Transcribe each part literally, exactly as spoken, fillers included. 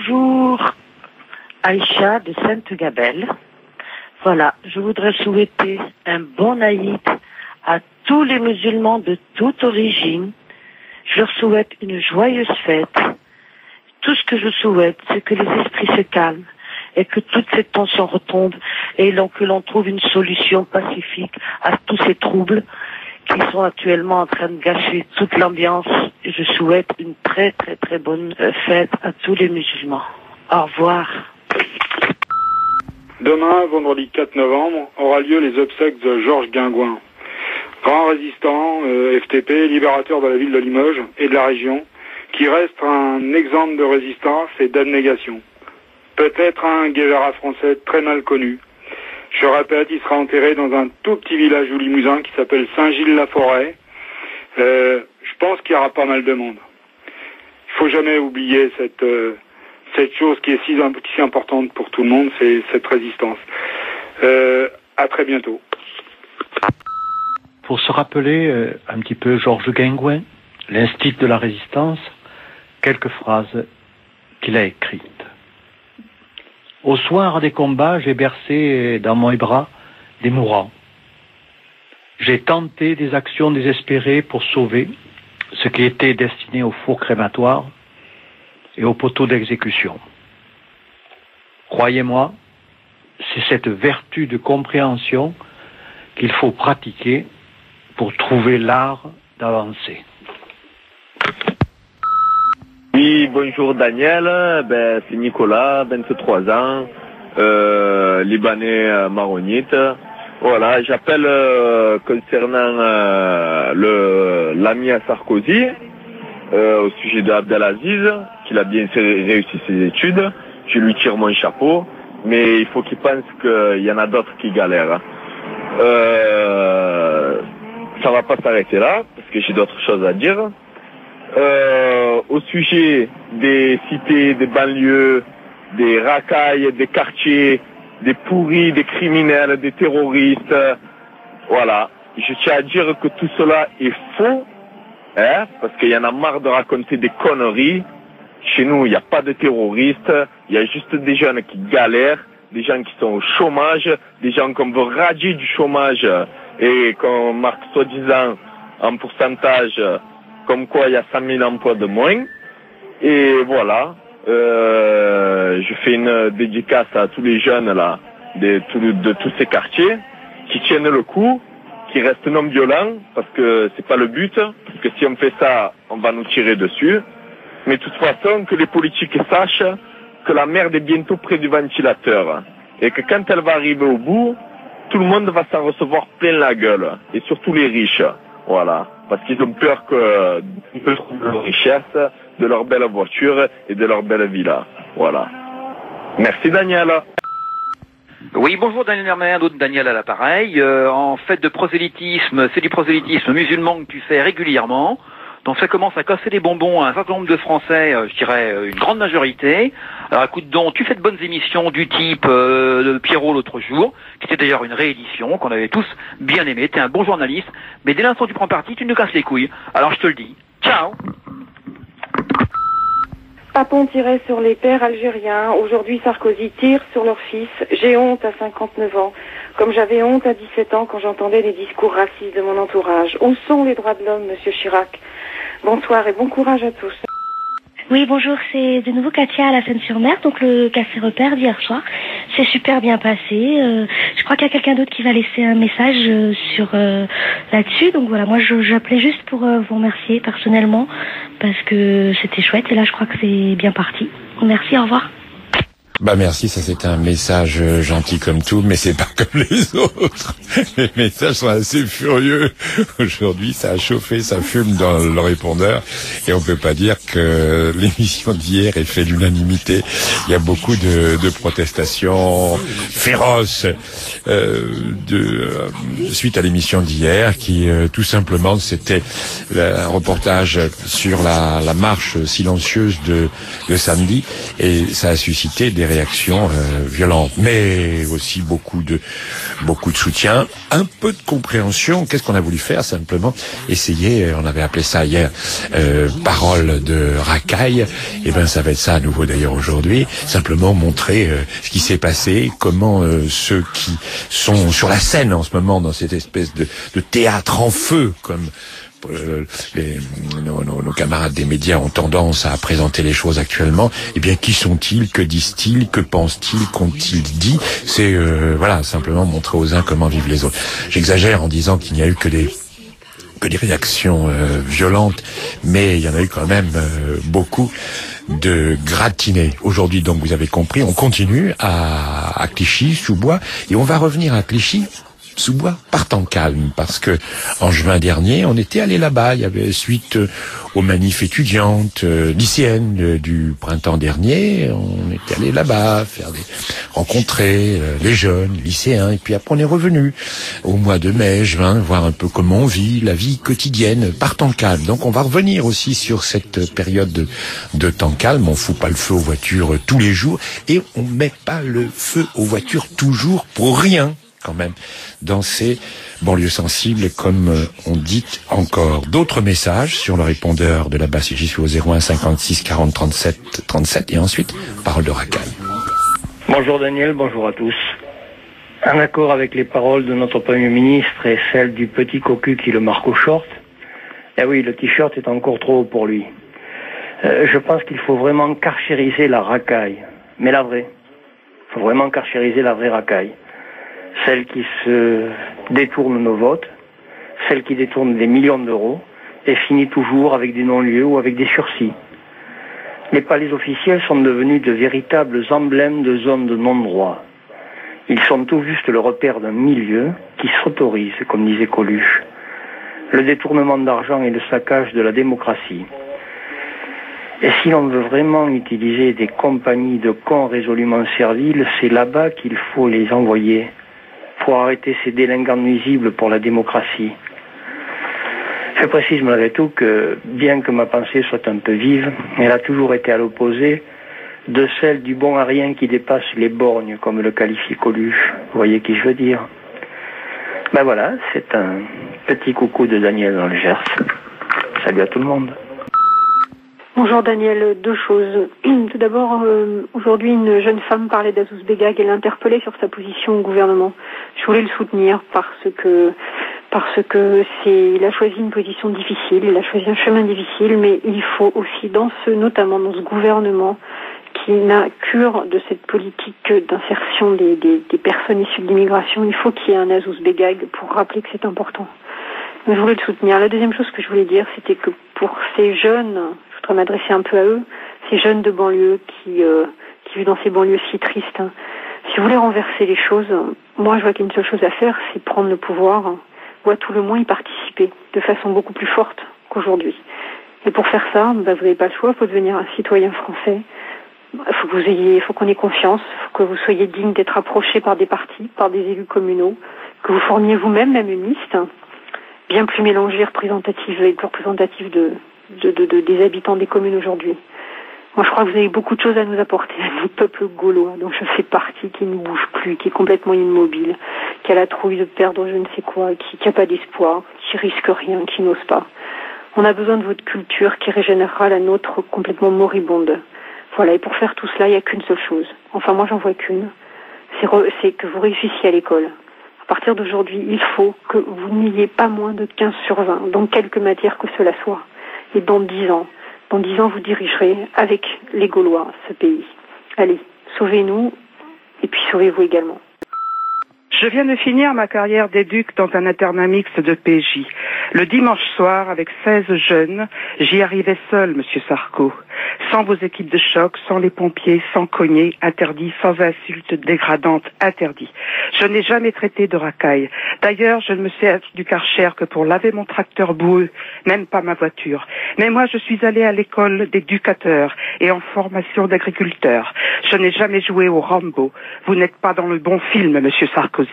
Bonjour, Aïcha de Sainte-Gabelle. Voilà, je voudrais souhaiter un bon Aïd à tous les musulmans de toute origine. Je leur souhaite une joyeuse fête. Tout ce que je souhaite, c'est que les esprits se calment et que toutes ces tensions retombent et que l'on trouve une solution pacifique à tous ces troubles qui sont actuellement en train de gâcher toute l'ambiance. Je souhaite une très très très bonne fête à tous les musulmans. Au revoir. Demain, vendredi quatre novembre, aura lieu les obsèques de Georges Guingouin, grand résistant, euh, F T P, libérateur de la ville de Limoges et de la région, qui reste un exemple de résistance et d'abnégation. Peut-être un Guevara français très mal connu. Je répète, il sera enterré dans un tout petit village du Limousin qui s'appelle Saint-Gilles-la-Forêt. Euh, je pense qu'il y aura pas mal de monde. Il faut jamais oublier cette euh, cette chose qui est si, si importante pour tout le monde, c'est cette résistance. Euh, à très bientôt. Pour se rappeler euh, un petit peu Georges Guingouin, l'instinct de la résistance, quelques phrases qu'il a écrites. Au soir des combats, j'ai bercé dans mes bras des mourants. J'ai tenté des actions désespérées pour sauver ce qui était destiné au four crématoire et au poteau d'exécution. Croyez-moi, c'est cette vertu de compréhension qu'il faut pratiquer pour trouver l'art d'avancer. Oui, bonjour Daniel, ben, c'est Nicolas, vingt-trois ans, euh, libanais euh, maronite. Voilà, j'appelle euh, concernant euh, le l'ami à Sarkozy, euh, au sujet de Abdelaziz, qu'il a bien réussi ses études. Je lui tire mon chapeau, mais il faut qu'il pense qu'il y en a d'autres qui galèrent. Euh, ça va pas s'arrêter là, parce que j'ai d'autres choses à dire. Euh, au sujet des cités, des banlieues, des racailles, des quartiers, des pourris, des criminels, des terroristes, voilà. Je tiens à dire que tout cela est faux, hein, parce qu'il y en a marre de raconter des conneries. Chez nous, il n'y a pas de terroristes, il y a juste des jeunes qui galèrent, des gens qui sont au chômage, des gens qu'on veut radier du chômage et qu'on marque soi-disant en pourcentage comme quoi il y a cent mille emplois de moins. Et voilà, euh, je fais une dédicace à tous les jeunes là, de, de tous ces quartiers, qui tiennent le coup, qui restent non violents, parce que c'est pas le but, parce que si on fait ça, on va nous tirer dessus. Mais de toute façon, que les politiques sachent que la merde est bientôt près du ventilateur, et que quand elle va arriver au bout, tout le monde va s'en recevoir plein la gueule, et surtout les riches, voilà. Parce qu'ils ont peur que de leur richesse, de leur belle voiture et de leur belle villa. Voilà. Merci Daniel. Oui, bonjour Daniel Hermer, d'autres Daniel à l'appareil. Euh, en fait de prosélytisme, c'est du prosélytisme musulman que tu fais régulièrement. Donc ça commence à casser des bonbons à un certain nombre de Français, euh, je dirais euh, une grande majorité. Alors écoute donc, tu fais de bonnes émissions du type euh, de Pierrot l'autre jour, qui était d'ailleurs une réédition, qu'on avait tous bien aimé. T'es un bon journaliste, mais dès l'instant où tu prends parti, tu nous casses les couilles. Alors je te le dis. Ciao. Papon tirait sur les pères algériens. Aujourd'hui, Sarkozy tire sur leur fils. J'ai honte à cinquante-neuf ans, comme j'avais honte à dix-sept ans quand j'entendais les discours racistes de mon entourage. Où sont les droits de l'homme, monsieur Chirac? Bonsoir et bon courage à tous. Oui, bonjour, c'est de nouveau Katia à la Seine-sur-Mer, donc le café repère d'hier soir. C'est super bien passé. Euh, je crois qu'il y a quelqu'un d'autre qui va laisser un message euh, sur euh, là-dessus. Donc voilà, moi je, j'appelais juste pour euh, vous remercier personnellement parce que c'était chouette et là je crois que c'est bien parti. Merci, au revoir. Bah merci, ça c'est un message gentil comme tout, mais c'est pas comme les autres. Les messages sont assez furieux. Aujourd'hui, ça a chauffé, ça fume dans le répondeur, et on peut pas dire que l'émission d'hier est fait l'unanimité. Il y a beaucoup de, de protestations féroces euh, de euh, suite à l'émission d'hier, qui euh, tout simplement c'était un reportage sur la, la marche silencieuse de, de samedi, et ça a suscité des des réactions euh, violentes, mais aussi beaucoup de beaucoup de soutien, un peu de compréhension. Qu'est-ce qu'on a voulu faire? Simplement essayer, on avait appelé ça hier euh, parole de racaille, et ben ça va être ça à nouveau d'ailleurs aujourd'hui, simplement montrer euh, ce qui s'est passé, comment euh, ceux qui sont sur la scène en ce moment dans cette espèce de, de théâtre en feu, comme Euh, les, nos, nos, nos camarades des médias ont tendance à présenter les choses actuellement. Eh bien, qui sont-ils? Que disent-ils? Que pensent-ils? Qu'ont-ils dit? C'est euh, voilà, simplement montrer aux uns comment vivent les autres. J'exagère en disant qu'il n'y a eu que des que des réactions euh, violentes, mais il y en a eu quand même euh, beaucoup de gratinés. Aujourd'hui, donc, vous avez compris, on continue à, à Clichy, sous bois, et on va revenir à Clichy sous bois par temps calme, parce que en juin dernier, on était allé là-bas. Il y avait suite euh, aux manifs étudiantes, euh, lycéennes euh, du printemps dernier. On était allé là-bas faire des rencontrer euh, les jeunes lycéens, et puis après on est revenu au mois de mai, juin, voir un peu comment on vit la vie quotidienne par temps calme. Donc on va revenir aussi sur cette période de, de temps calme. On fout pas le feu aux voitures euh, tous les jours, et on met pas le feu aux voitures toujours pour rien, quand même, dans ces banlieues sensibles, comme on dit encore. D'autres messages sur le répondeur de la basse, j'y suis au zéro un cinquante-six quarante trente-sept trente-sept, et ensuite, parole de racaille. Bonjour Daniel, bonjour à tous. En accord avec les paroles de notre Premier ministre et celles du petit cocu qui le marque au short, eh oui, le t-shirt est encore trop haut pour lui. Euh, je pense qu'il faut vraiment carchériser la racaille, mais la vraie. Il faut vraiment carchériser la vraie racaille. Celle qui se détourne nos votes, celle qui détourne des millions d'euros et finit toujours avec des non-lieux ou avec des sursis. Les palais officiels sont devenus de véritables emblèmes de zones de non-droit. Ils sont tout juste le repère d'un milieu qui s'autorise, comme disait Coluche, le détournement d'argent et le saccage de la démocratie. Et si l'on veut vraiment utiliser des compagnies de cons résolument serviles, c'est là-bas qu'il faut les envoyer pour arrêter ces délinquants nuisibles pour la démocratie. Je précise malgré tout que, bien que ma pensée soit un peu vive, elle a toujours été à l'opposé de celle du bon à rien qui dépasse les borgnes, comme le qualifie Coluche. Vous voyez qui je veux dire? Ben voilà, c'est un petit coucou de Daniel dans le Gers. Salut à tout le monde. Bonjour Daniel, deux choses. Tout d'abord, euh, aujourd'hui une jeune femme parlait d'Azouz Begag, elle l'interpellait sur sa position au gouvernement. Je voulais le soutenir parce que parce que c'est il a choisi une position difficile, il a choisi un chemin difficile, mais il faut aussi dans ce notamment dans ce gouvernement qui n'a cure de cette politique d'insertion des, des, des personnes issues de l'immigration, il faut qu'il y ait un Azouz Begag pour rappeler que c'est important. Mais je voulais le soutenir. La deuxième chose que je voulais dire, c'était que pour ces jeunes, je voudrais m'adresser un peu à eux, ces jeunes de banlieue qui, euh, qui vivent dans ces banlieues si tristes, hein. Si vous voulez renverser les choses, moi je vois qu'une seule chose à faire, c'est prendre le pouvoir, hein, ou à tout le moins y participer, de façon beaucoup plus forte qu'aujourd'hui. Et pour faire ça, bah, vous n'avez pas le choix, il faut devenir un citoyen français. Il faut que vous ayez, faut qu'on ait confiance, il faut que vous soyez digne d'être approché par des partis, par des élus communaux, que vous formiez vous-même même une liste, bien plus mélangée, représentative et plus représentative de, de, de, de, des habitants des communes aujourd'hui. Moi, je crois que vous avez beaucoup de choses à nous apporter à notre peuple gaulois, dont je fais partie, qui ne bouge plus, qui est complètement immobile, qui a la trouille de perdre je ne sais quoi, qui n'a pas d'espoir, qui risque rien, qui n'ose pas. On a besoin de votre culture qui régénérera la nôtre complètement moribonde. Voilà, et pour faire tout cela, il n'y a qu'une seule chose. Enfin, moi, j'en vois qu'une. C'est, re, c'est que vous réussissiez à l'école. À partir d'aujourd'hui, il faut que vous n'ayez pas moins de quinze sur vingt, dans quelque matière que cela soit. Et dans dix ans, dans dix ans, vous dirigerez avec les Gaulois ce pays. Allez, sauvez-nous, et puis sauvez-vous également. Je viens de finir ma carrière d'éduc dans un internat mixte de P J. Le dimanche soir, avec seize jeunes, j'y arrivais seul, monsieur Sarko. Sans vos équipes de choc, sans les pompiers, sans cogner, interdit, sans insultes dégradantes, interdit. Je n'ai jamais traité de racaille. D'ailleurs, je ne me sers du Karcher que pour laver mon tracteur boueux, même pas ma voiture. Mais moi, je suis allé à l'école d'éducateurs et en formation d'agriculteur. Je n'ai jamais joué au Rambo. Vous n'êtes pas dans le bon film, monsieur Sarkozy.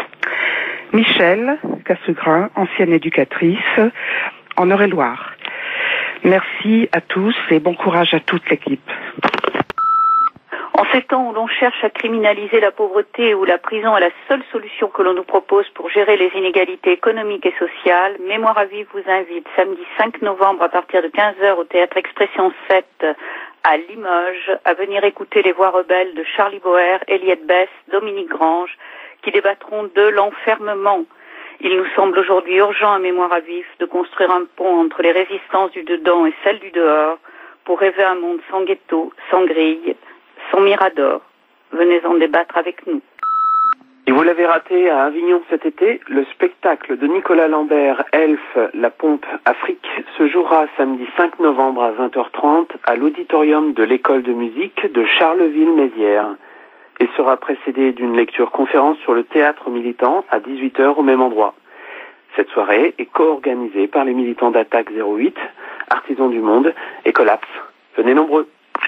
Michel Cassegrin, ancienne éducatrice en Eure-et-Loire. Merci à tous et bon courage à toute l'équipe. En ces temps où l'on cherche à criminaliser la pauvreté et où la prison est la seule solution que l'on nous propose pour gérer les inégalités économiques et sociales, Mémoire à vivre vous invite samedi cinq novembre à partir de quinze heures au Théâtre Expression sept à Limoges à venir écouter les voix rebelles de Charlie Boer, Eliette Bess, Dominique Grange qui débattront de l'enfermement. Il nous semble aujourd'hui urgent à Mémoire à vivre de construire un pont entre les résistances du dedans et celles du dehors pour rêver un monde sans ghetto, sans grille, sans mirador. Venez en débattre avec nous. Et vous l'avez raté à Avignon cet été, le spectacle de Nicolas Lambert, Elf, la pompe Afrique, se jouera samedi cinq novembre à vingt heures trente à l'auditorium de l'école de musique de Charleville-Mézières et sera précédé d'une lecture-conférence sur le théâtre militant à dix-huit heures au même endroit. Cette soirée est co-organisée par les militants d'Attaque zéro huit, Artisans du Monde et Collapse. Venez nombreux.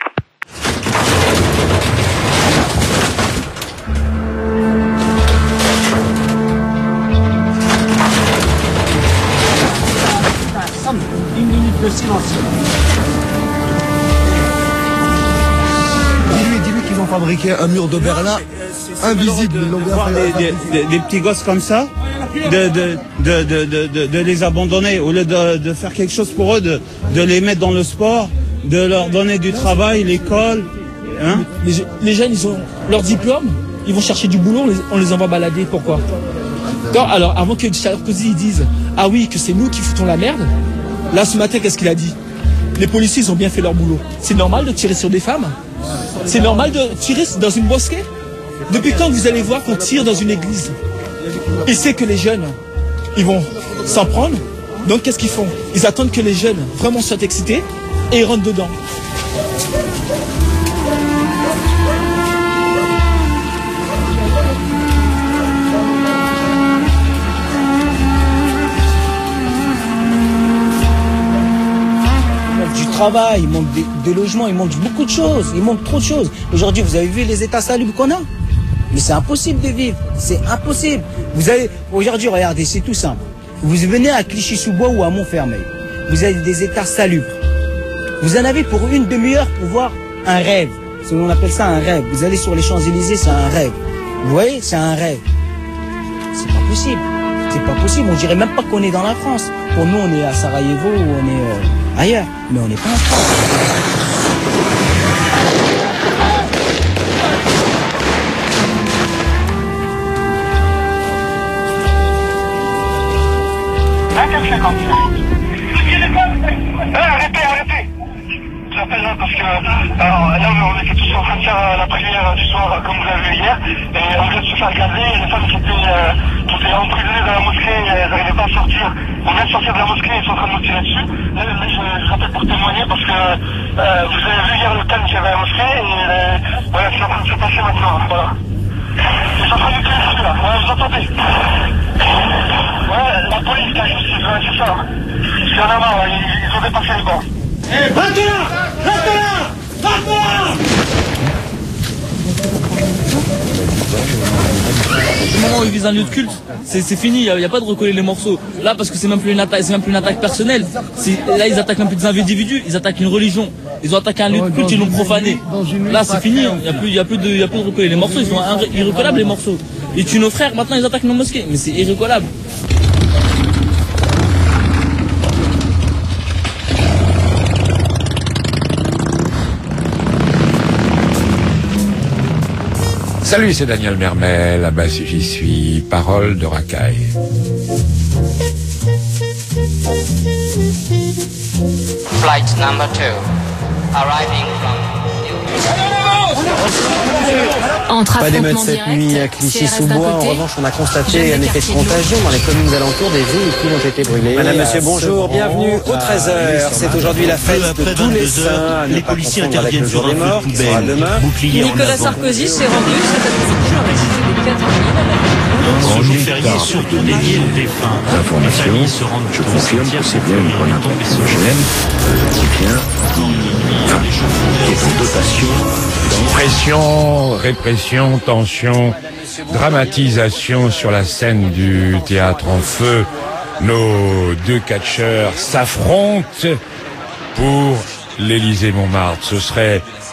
Une minute de silence. Dis-lui, dis-lui qu'ils ont fabriqué un mur de Berlin invisible. Ils l'ont bien voir fait. Des, des, des petits gosses comme ça, de, de, de, de, de, de, de les abandonner, au lieu de, de faire quelque chose pour eux, de, de les mettre dans le sport, de leur donner du travail, l'école. Hein les, les jeunes, ils ont leur diplôme, ils vont chercher du boulot, on les, on les envoie balader. Pourquoi? Non, alors, avant que Sarkozy dise ah oui, que c'est nous qui foutons la merde, là ce matin, qu'est-ce qu'il a dit? Les policiers, ils ont bien fait leur boulot. C'est normal de tirer sur des femmes? C'est normal de tirer dans une mosquée? Depuis quand vous allez voir qu'on tire dans une église? Il sait que les jeunes, ils vont s'en prendre. Donc qu'est-ce qu'ils font? Ils attendent que les jeunes vraiment soient excités et ils rentrent dedans. Travail, il manque de, de logements, il manque beaucoup de choses, il manque trop de choses. Aujourd'hui, vous avez vu les états salubres qu'on a? Mais c'est impossible de vivre, c'est impossible. Vous avez, aujourd'hui, regardez, c'est tout simple. Vous venez à Clichy-sous-Bois ou à Montfermeil, vous avez des états salubres. Vous en avez pour une demi-heure pour voir un rêve. On appelle ça un rêve. Vous allez sur les Champs-Élysées, c'est un rêve. Vous voyez, c'est un rêve. C'est pas possible. C'est pas possible. On dirait même pas qu'on est dans la France. Pour nous, on est à Sarajevo ou on est euh, ailleurs. Mais on n'est pas en France. vingt heures cinquante-cinq. Arrêtez, arrêtez. J'appelle là parce que alors, là on était tous en train de faire la prière du soir comme vous l'avez vu hier et on vient de se faire gazer, les femmes qui étaient, euh, qui étaient emprisonnées dans la mosquée, elles n'arrivaient pas à sortir. On vient de sortir de la mosquée, ils sont en train de nous tirer dessus. Là, là je, je rappelle pour témoigner parce que euh, vous avez vu hier le thème qu'il y avait à la mosquée et euh, voilà, c'est en train de se passer maintenant. Voilà. Ils sont en train de nous tirer dessus là, ouais, vous entendez? Ouais, la police, la justice, ouais, c'est ça. Il y en a marre, ils, ils ont dépassé les bords. Eh, reste là! Reste là! Reste là! Au moment où ils visent un lieu de culte, c'est fini, il n'y a, a pas de recoller les morceaux. Là, parce que c'est même plus une attaque, c'est même plus une attaque personnelle. Là, ils attaquent un peu des individus, ils attaquent une religion. Ils ont attaqué un lieu de culte, ils l'ont profané. Là, c'est fini, il n'y a plus, il y a plus de, il y a plus de recoller les morceaux. Ils sont irrécollables les morceaux. Ils tuent nos frères, maintenant ils attaquent nos mosquées, mais c'est irrécollable. Salut, c'est Daniel Mermel, ah bah si j'y suis, parole de racaille. Flight number two, arriving from Entre pas d'émeute cette nuit à Clichy-sous-Bois. En revanche, on a constaté un effet de contagion dans les communes alentours. Des véhicules ont été brûlés. Madame, monsieur, bonjour, bienvenue au treize heures. C'est aujourd'hui la fête de tous les saints. Les policiers interviennent sur un morts, qui sera demain. Nicolas Sarkozy s'est rendu cet après-midi dans la cité des quatre mille. Ce jour férié est surtout dédié aux défunts. Information, je confirme que c'est bien une grenade exogène qui vient qui est en dotation. Pression, répression, tension, dramatisation sur la scène du théâtre en feu. Nos deux catcheurs s'affrontent pour l'Élysée-Montmartre. Ce serait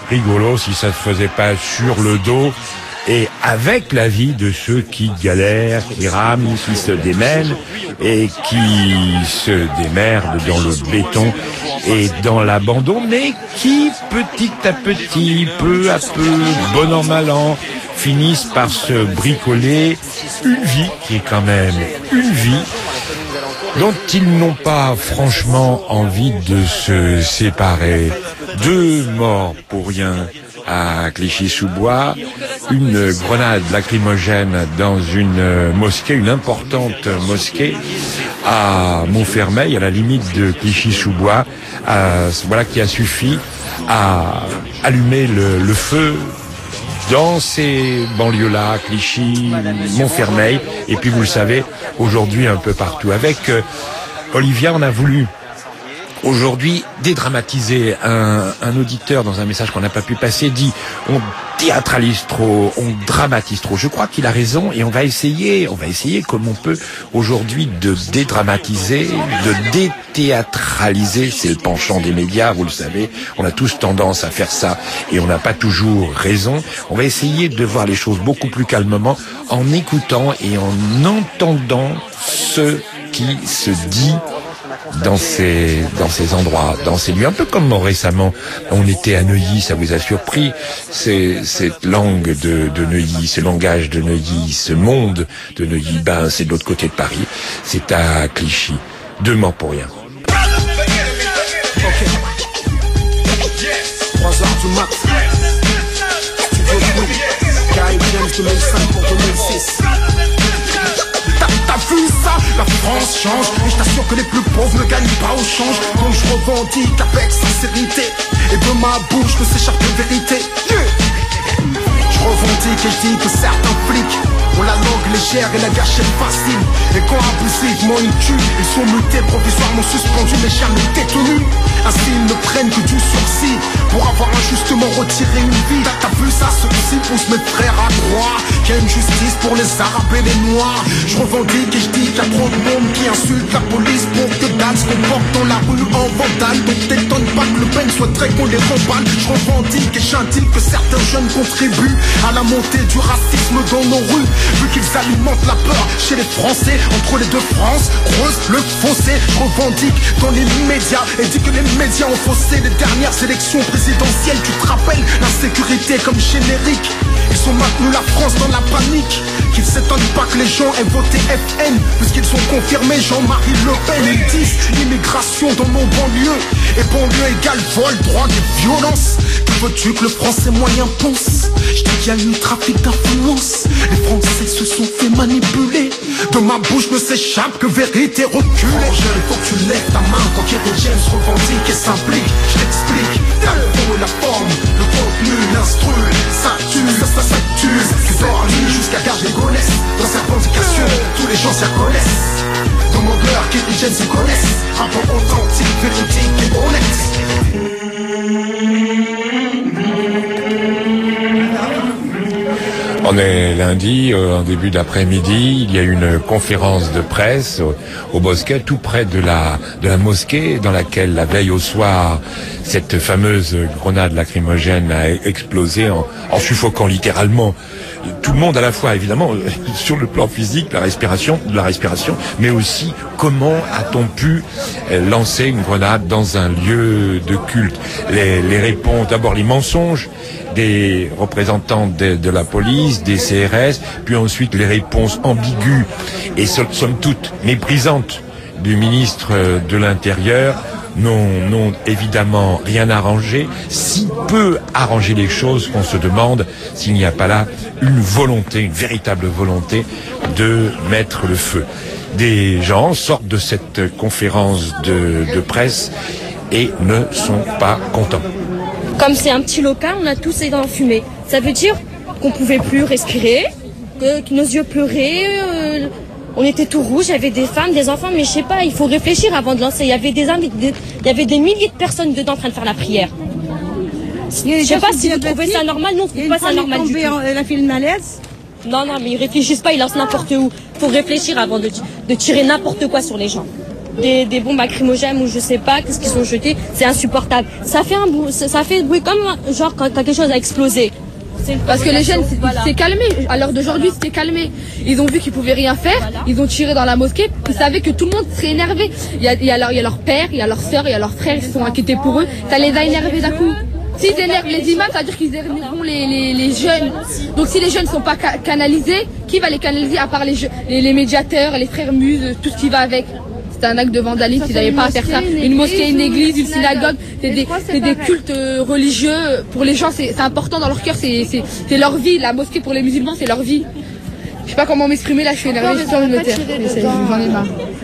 rigolo si ça se faisait pas sur le dos et avec l'avis de ceux qui galèrent, qui rament, qui se démènent et qui se démerdent dans le béton et dans l'abandon, mais qui petit à petit, peu à peu, bon an mal an, finissent par se bricoler une vie qui est quand même une vie dont ils n'ont pas franchement envie de se séparer. Deux morts pour rien à Clichy-sous-Bois, une grenade lacrymogène dans une mosquée, une importante mosquée à Montfermeil, à la limite de Clichy-sous-Bois, voilà qui a suffi à allumer le, le feu dans ces banlieues-là, Clichy, Montfermeil, et puis vous le savez, aujourd'hui un peu partout. Avec euh, Olivia, on a voulu aujourd'hui dédramatiser. Un, un auditeur dans un message qu'on n'a pas pu passer dit on théâtralise trop, on dramatise trop. Je crois qu'il a raison et on va essayer, on va essayer comme on peut aujourd'hui de dédramatiser, de déthéâtraliser. C'est le penchant des médias, vous le savez. On a tous tendance à faire ça et on n'a pas toujours raison. On va essayer de voir les choses beaucoup plus calmement en écoutant et en entendant ce qui se dit dans ces dans ces endroits, dans ces lieux, un peu comme récemment on était à Neuilly, ça vous a surpris, c'est cette langue de, de Neuilly, ce langage de Neuilly, ce monde de Neuilly, ben c'est de l'autre côté de Paris, c'est à Clichy. Deux morts pour rien. T'as vu ça? La France change et je t'assure que les plus pauvres ne gagnent pas au change. Donc je revendique avec sincérité et de ma bouche ne s'échappe de vérité. Yeah. Je revendique et je dis que certains flics ont la langue légère et la gâchette facile. Et quand abusivement ils tuent, ils sont mutés, provisoirement suspendus mais jamais détenus. Ainsi ils ne prennent que du sursis pour avoir injustement retiré une vie. T'as vu ça? Ceux-ci poussent mes frères à croire qu'il y a une justice pour les arabes et les noirs. Je revendique et je dis qu'il y a trop de monde qui insulte la police pour que dalle se comporte dans la rue en vandale. Donc t'étonne pas que le peine soit très qu'on les remballe. Je revendique et j'indique que certains jeunes contribuent à la montée du racisme dans nos rues, vu qu'ils alimentent la peur chez les Français. Entre les deux France, creuse le fossé. Je revendique dans les médias et dis que les médias ont faussé les dernières élections présidentielles. Tu te rappelles, l'insécurité comme générique. Ils ont maintenu la France dans la panique. Qu'ils s'étonnent pas que les gens aient voté F N, puisqu'ils sont confirmés Jean-Marie Le Pen. Ils disent immigration dans nos banlieues, et banlieue égale vol, drogue et violence. Que veux-tu que le français moyen pense? Je dis qu'il y a eu trafic d'influence. Les Français se sont fait manipuler. De ma bouche ne s'échappe que vérité reculée. Oh, il faut que tu lèves ta main quand Kerry James revendique et s'implique. Je t'explique, t'as le fond et la forme, le contenu, l'instru, ça tue, ça, ça, ça tue. Tu dors à nuit jusqu'à garde les Gonesse. Dans sa revendication, tous les gens s'y reconnaissent. Dans mon cœur, Kerry James s'y connaissent. Rapport authentique, véridique et honnête. On est lundi, en début d'après-midi, il y a une conférence de presse au, au Bosquet, tout près de la, de la mosquée, dans laquelle la veille au soir, cette fameuse grenade lacrymogène a explosé en, en suffoquant littéralement tout le monde à la fois, évidemment, sur le plan physique, la respiration, de la respiration, mais aussi comment a-t-on pu lancer une grenade dans un lieu de culte. Les, les réponses, d'abord les mensonges des représentants de, de la police, des C R S, puis ensuite les réponses ambiguës et somme toute méprisantes du ministre de l'Intérieur n'ont, n'ont évidemment rien arrangé, si peu arrangé les choses qu'on se demande s'il n'y a pas là une volonté, une véritable volonté de mettre le feu. Des gens sortent de cette conférence de, de presse et ne sont pas contents. Comme c'est un petit local, on a tous les dents fumées. Ça veut dire qu'on pouvait plus respirer, que, que nos yeux pleuraient, euh, on était tout rouge, il y avait des femmes, des enfants, mais je sais pas, il faut réfléchir avant de lancer. Il y avait des, des, il y avait des milliers de personnes dedans en train de faire la prière. Je sais pas si vous trouvez ça normal, non, on trouve pas ça normal du tout. Elle a fait le malaise. Non, non, mais ils réfléchissent pas, ils lancent n'importe où. Faut réfléchir avant de, de tirer n'importe quoi sur les gens. des, des bombes lacrymogènes ou je sais pas qu'est-ce qu'ils ont jeté, c'est insupportable. Ça fait un bruit, ça fait bruit comme genre quand, quand quelque chose a explosé. Parce que les jeunes s'est voilà. calmé, à l'heure d'aujourd'hui c'était calmé. Ils ont vu qu'ils pouvaient rien faire, voilà. Ils ont tiré dans la mosquée, ils savaient que tout le monde serait énervé. Il y a, il y a, leur, il y a leur père, il y a leur soeur, il y a leurs frères, ils se sont inquiétés pour eux. Ça les a énervés d'un coup. S'ils énervent les imams, ça veut dire qu'ils énerveront les, les, les jeunes. Donc si les jeunes ne sont pas ca canalisés, qui va les canaliser à part les, les, les médiateurs, les frères muses, tout ce qui va avec? C'est un acte de vandalisme, ils n'avaient pas à faire ça. Une mosquée, une église, une synagogue, c'est des, des cultes religieux. Pour les gens, c'est important dans leur cœur, c'est leur vie. La mosquée pour les musulmans, c'est leur vie. Je sais pas comment m'exprimer, là je suis énervée, j'ai envie de me taire. J'en ai marre.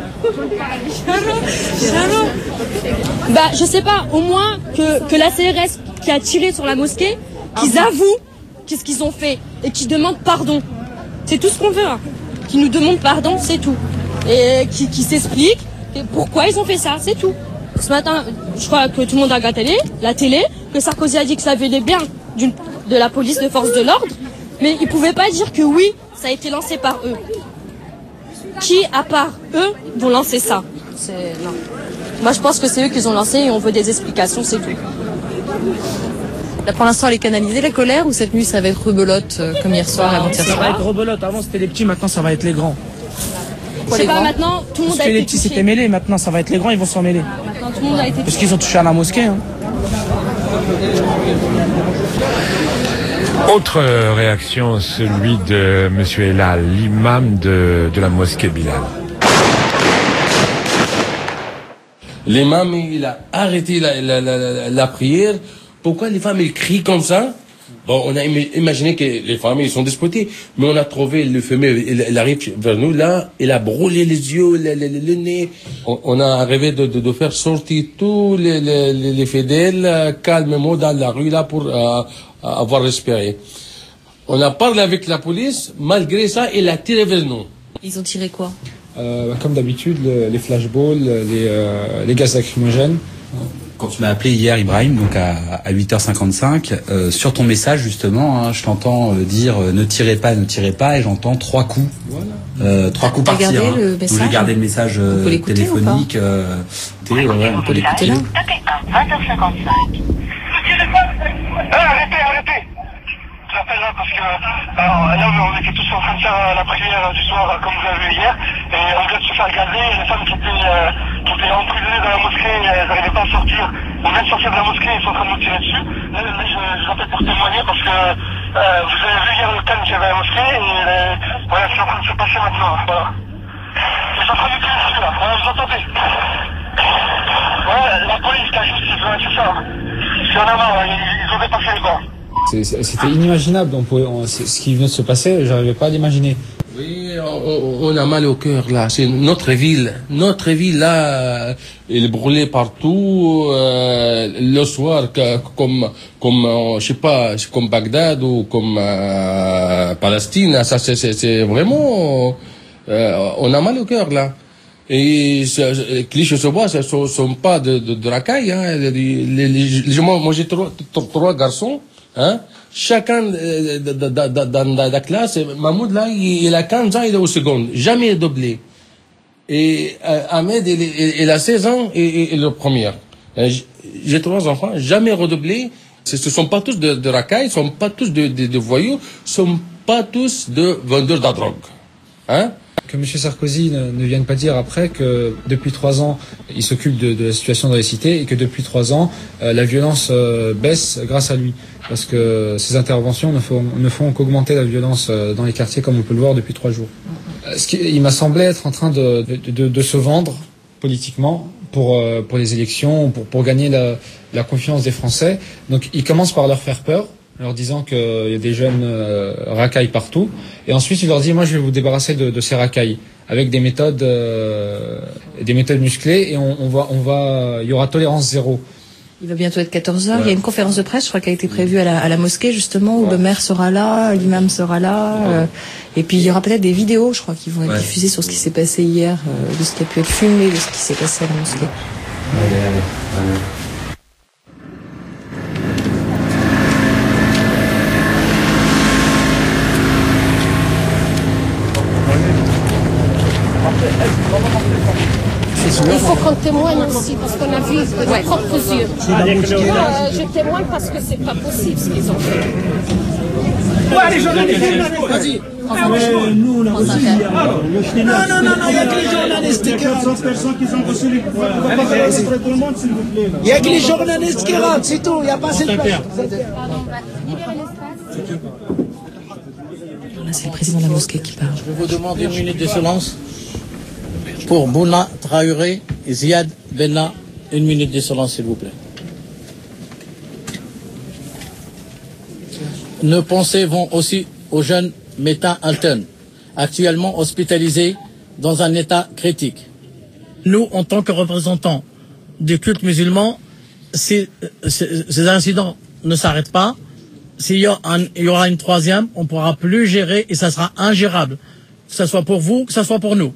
Bah, je sais pas, au moins que, que la C R S qui a tiré sur la mosquée, qu'ils avouent qu'est-ce qu'ils ont fait et qu'ils demandent pardon. C'est tout ce qu'on veut, hein. Qu'ils nous demandent pardon, c'est tout. Et qui, qui s'explique pourquoi ils ont fait ça, c'est tout. Ce matin, je crois que tout le monde a regardé la télé, la télé, que Sarkozy a dit que ça venait bien d'une de la police, de force de l'ordre, mais il pouvait pas dire que oui, ça a été lancé par eux. Qui, à part eux, vont lancer ça? Non. Moi, je pense que c'est eux qui ont lancé et on veut des explications, c'est tout. Là, pour l'instant, elle est canalisée, la colère, ou cette nuit, ça va être rebelote, euh, comme hier soir, avant-hier soir? Ça va être rebelote. Avant, c'était les petits, maintenant, ça va être les grands. Je sais pas, maintenant, tout le monde Parce a que été les petits touché. s'étaient mêlés, maintenant, ça va être les grands, ils vont s'en mêler. Maintenant, tout le monde a été Parce qu'ils ont touché à la mosquée. Hein. Autre réaction, celui de Monsieur Elal, l'imam de, de la mosquée Bilal. L'imam, il a arrêté la, la, la, la prière. Pourquoi les femmes, elles crient comme ça? Bon, on a imaginé que les femmes, ils sont disputées, mais on a trouvé le fumée, il, il arrive vers nous, là, il a brûlé les yeux, le, le, le nez. On, on a arrivé de, de, de faire sortir tous les, les, les fidèles calmement dans la rue, là, pour euh, avoir respiré. On a parlé avec la police, malgré ça, il a tiré vers nous. Ils ont tiré quoi? euh, Comme d'habitude, le, les flashballs, les, euh, les gaz lacrymogènes. Quand tu m'as appelé hier, Ibrahim, donc à, à huit heures cinquante-cinq, euh, sur ton message justement, hein, je t'entends euh, dire euh, ne tirez pas, ne tirez pas, et j'entends trois coups, voilà. euh, trois coups par tir. T'as gardé hein. le message? J'ai gardé le message euh, téléphonique. Euh, télé, ouais, on peut l'écouter là. vingt heures cinquante-cinq. Arrêtez, arrêtez. J'appelle là parce que alors, là on était tous en train de faire la prière du soir comme vous l'avez vu hier et on vient de se faire gazer et les femmes qui étaient, euh, qui étaient emprisonnées dans la mosquée, elles n'arrivaient pas à sortir. On vient de sortir de la mosquée, ils sont en train de nous tirer dessus. Là, là je, je rappelle pour témoigner parce que euh, vous avez vu hier le calme qu'il y avait à la mosquée et euh, voilà, c'est en train de se passer maintenant. Voilà. Ils sont en train de nous tirer dessus là, voilà, vous entendez? Ouais, la police, la justice, ouais, c'est ça. Il y en a marre, ils, ils ont dépassé les bords. C'était inimaginable, on pouvait, on, ce qui venait de se passer, j'arrivais pas à l'imaginer. Oui, on, on a mal au cœur là. C'est notre ville, notre ville là, elle est brûlée partout. Euh, le soir, que, comme, comme, euh, je sais pas, comme Bagdad ou comme euh, Palestine. Ça, c'est vraiment, euh, on a mal au cœur là. Et Clichy-sous-Bois, ce ne sont pas de, de, de racailles. Hein. Les, les, les, moi, moi j'ai trois, trois garçons. Hein? Chacun euh, dans la classe, Mahmoud là, il, il a quinze ans, il est au second, jamais doublé. Et euh, Ahmed, il, il, il a seize ans et, et le premier. J'ai trois enfants, jamais redoublé. Ce ne sont pas tous de, de racailles, ce ne sont pas tous de, de, de voyous, ce ne sont pas tous de vendeurs de drogue. Hein? Que M. Sarkozy ne, ne vienne pas dire après que depuis trois ans, il s'occupe de, de la situation dans les cités et que depuis trois ans, euh, la violence euh, baisse grâce à lui. Parce que ces interventions ne font, ne font qu'augmenter la violence euh, dans les quartiers comme on peut le voir depuis trois jours. Euh, ce qui, il m'a semblé être en train de, de, de, de se vendre politiquement pour, euh, pour les élections, pour, pour gagner la, la confiance des Français. Donc il commence par leur faire peur, en leur disant qu'il y a des jeunes euh, racailles partout. Et ensuite, il leur dit, moi, je vais vous débarrasser de, de ces racailles avec des méthodes, euh, des méthodes musclées et on, on va, on va, il y aura tolérance zéro. Il va bientôt être quatorze heures. Ouais. Il y a une conférence de presse, je crois, qui a été prévue à la, à la mosquée, justement, où ouais. le maire sera là, l'imam sera là. Ouais. Euh, et puis, il y aura peut-être des vidéos, je crois, qui vont être ouais. diffusées sur ce qui s'est passé hier, euh, de ce qui a pu être filmé, de ce qui s'est passé à la mosquée. Allez, allez, allez. Il faut qu'on témoigne aussi, parce qu'on a vu de nos propres yeux. Euh, je témoigne parce que c'est pas possible ce qu'ils ont fait. Ouais, les journalistes, vas-y. Ah ouais, nous on a reçu. Non, non, non, il n'y a que les journalistes qui rentrent. Il n'y a que les journalistes qui rentrent, c'est tout. Il n'y a pas assez de place. Là, c'est le président de la mosquée qui parle. Je vous demande une minute de silence pour Bouna Traoré et Ziad Benna. Une minute de silence, s'il vous plaît. Nos pensées vont aussi aux jeunes Métain Alten, actuellement hospitalisés dans un état critique. Nous, en tant que représentants du culte musulman, si ces incidents ne s'arrêtent pas, s'il y, y aura une troisième, on ne pourra plus gérer et ça sera ingérable, que ce soit pour vous, que ce soit pour nous.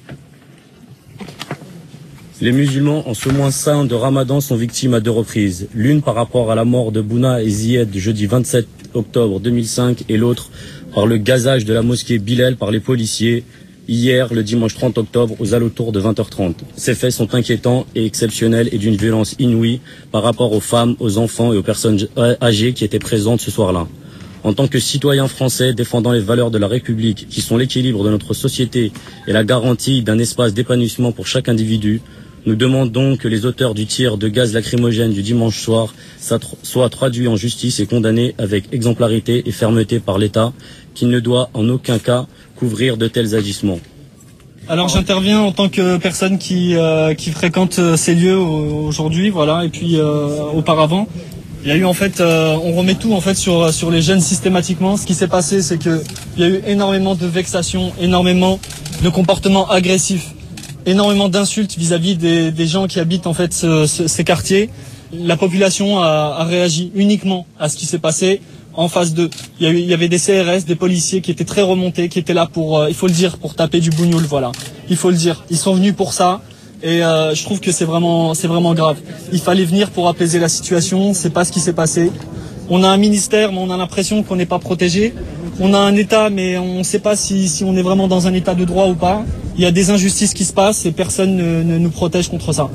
Les musulmans, en ce mois saint de Ramadan, sont victimes à deux reprises. L'une par rapport à la mort de Bouna et Zied jeudi vingt-sept octobre deux mille cinq et l'autre par le gazage de la mosquée Bilal par les policiers hier, le dimanche trente octobre, aux alentours de vingt heures trente. Ces faits sont inquiétants et exceptionnels et d'une violence inouïe par rapport aux femmes, aux enfants et aux personnes âgées qui étaient présentes ce soir-là. En tant que citoyens français défendant les valeurs de la République, qui sont l'équilibre de notre société et la garantie d'un espace d'épanouissement pour chaque individu, nous demandons que les auteurs du tir de gaz lacrymogène du dimanche soir soient traduits en justice et condamnés avec exemplarité et fermeté par l'État, qui ne doit en aucun cas couvrir de tels agissements. Alors j'interviens en tant que personne qui, euh, qui fréquente ces lieux aujourd'hui, voilà, et puis euh, auparavant. Il y a eu en fait, euh, on remet tout en fait sur, sur les jeunes systématiquement. Ce qui s'est passé, c'est qu'il y a eu énormément de vexations, énormément de comportements agressifs, énormément d'insultes vis-à-vis des, des gens qui habitent en fait ce, ce, ces quartiers. La population a, a réagi uniquement à ce qui s'est passé en phase deux. Il y, a eu, il y avait des C R S, des policiers qui étaient très remontés, qui étaient là pour, euh, il faut le dire, pour taper du bougnoul, voilà. Il faut le dire. Ils sont venus pour ça. Et euh, je trouve que c'est vraiment, c'est vraiment grave. Il fallait venir pour apaiser la situation. C'est pas ce qui s'est passé. On a un ministère, mais on a l'impression qu'on n'est pas protégé. On a un État, mais on ne sait pas si, si on est vraiment dans un État de droit ou pas. Il y a des injustices qui se passent et personne ne, ne nous protège contre ça.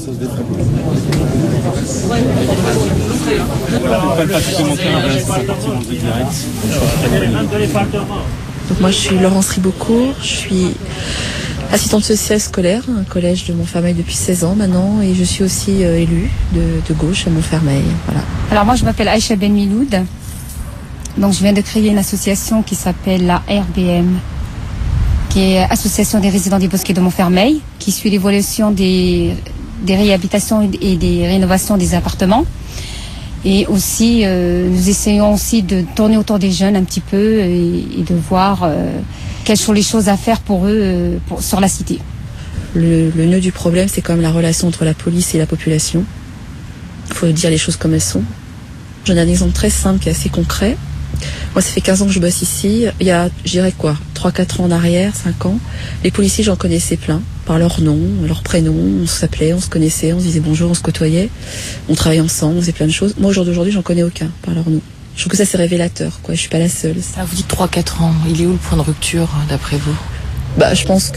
Donc moi je suis Laurence Ribocourt, je suis assistante sociale scolaire, un collège de Montfermeil depuis seize ans maintenant, et je suis aussi euh, élue de, de gauche à Montfermeil. Voilà. Alors moi je m'appelle Aïcha Ben Miloud, donc je viens de créer une association qui s'appelle la R B M, qui est Association des résidents des bosquets de Montfermeil, qui suit l'évolution des, des réhabilitations et des rénovations des appartements. Et aussi, euh, nous essayons aussi de tourner autour des jeunes un petit peu et, et de voir euh, quelles sont les choses à faire pour eux euh, pour, sur la cité. Le, le nœud du problème, c'est quand même la relation entre la police et la population. Il faut dire les choses comme elles sont. J'en ai un exemple très simple qui est assez concret. Moi, ça fait quinze ans que je bosse ici. Il y a, je dirais quoi, trois quatre ans en arrière, cinq ans, les policiers, j'en connaissais plein, par leur nom, leur prénom, on s'appelait, on se connaissait, on se disait bonjour, on se côtoyait, on travaillait ensemble, on faisait plein de choses. Moi, au jour d'aujourd'hui, j'en connais aucun, par leur nom. Je trouve que ça, c'est révélateur, quoi. Je suis pas la seule. Ah, vous dites trois quatre ans. Il est où le point de rupture, d'après vous? Bah, je pense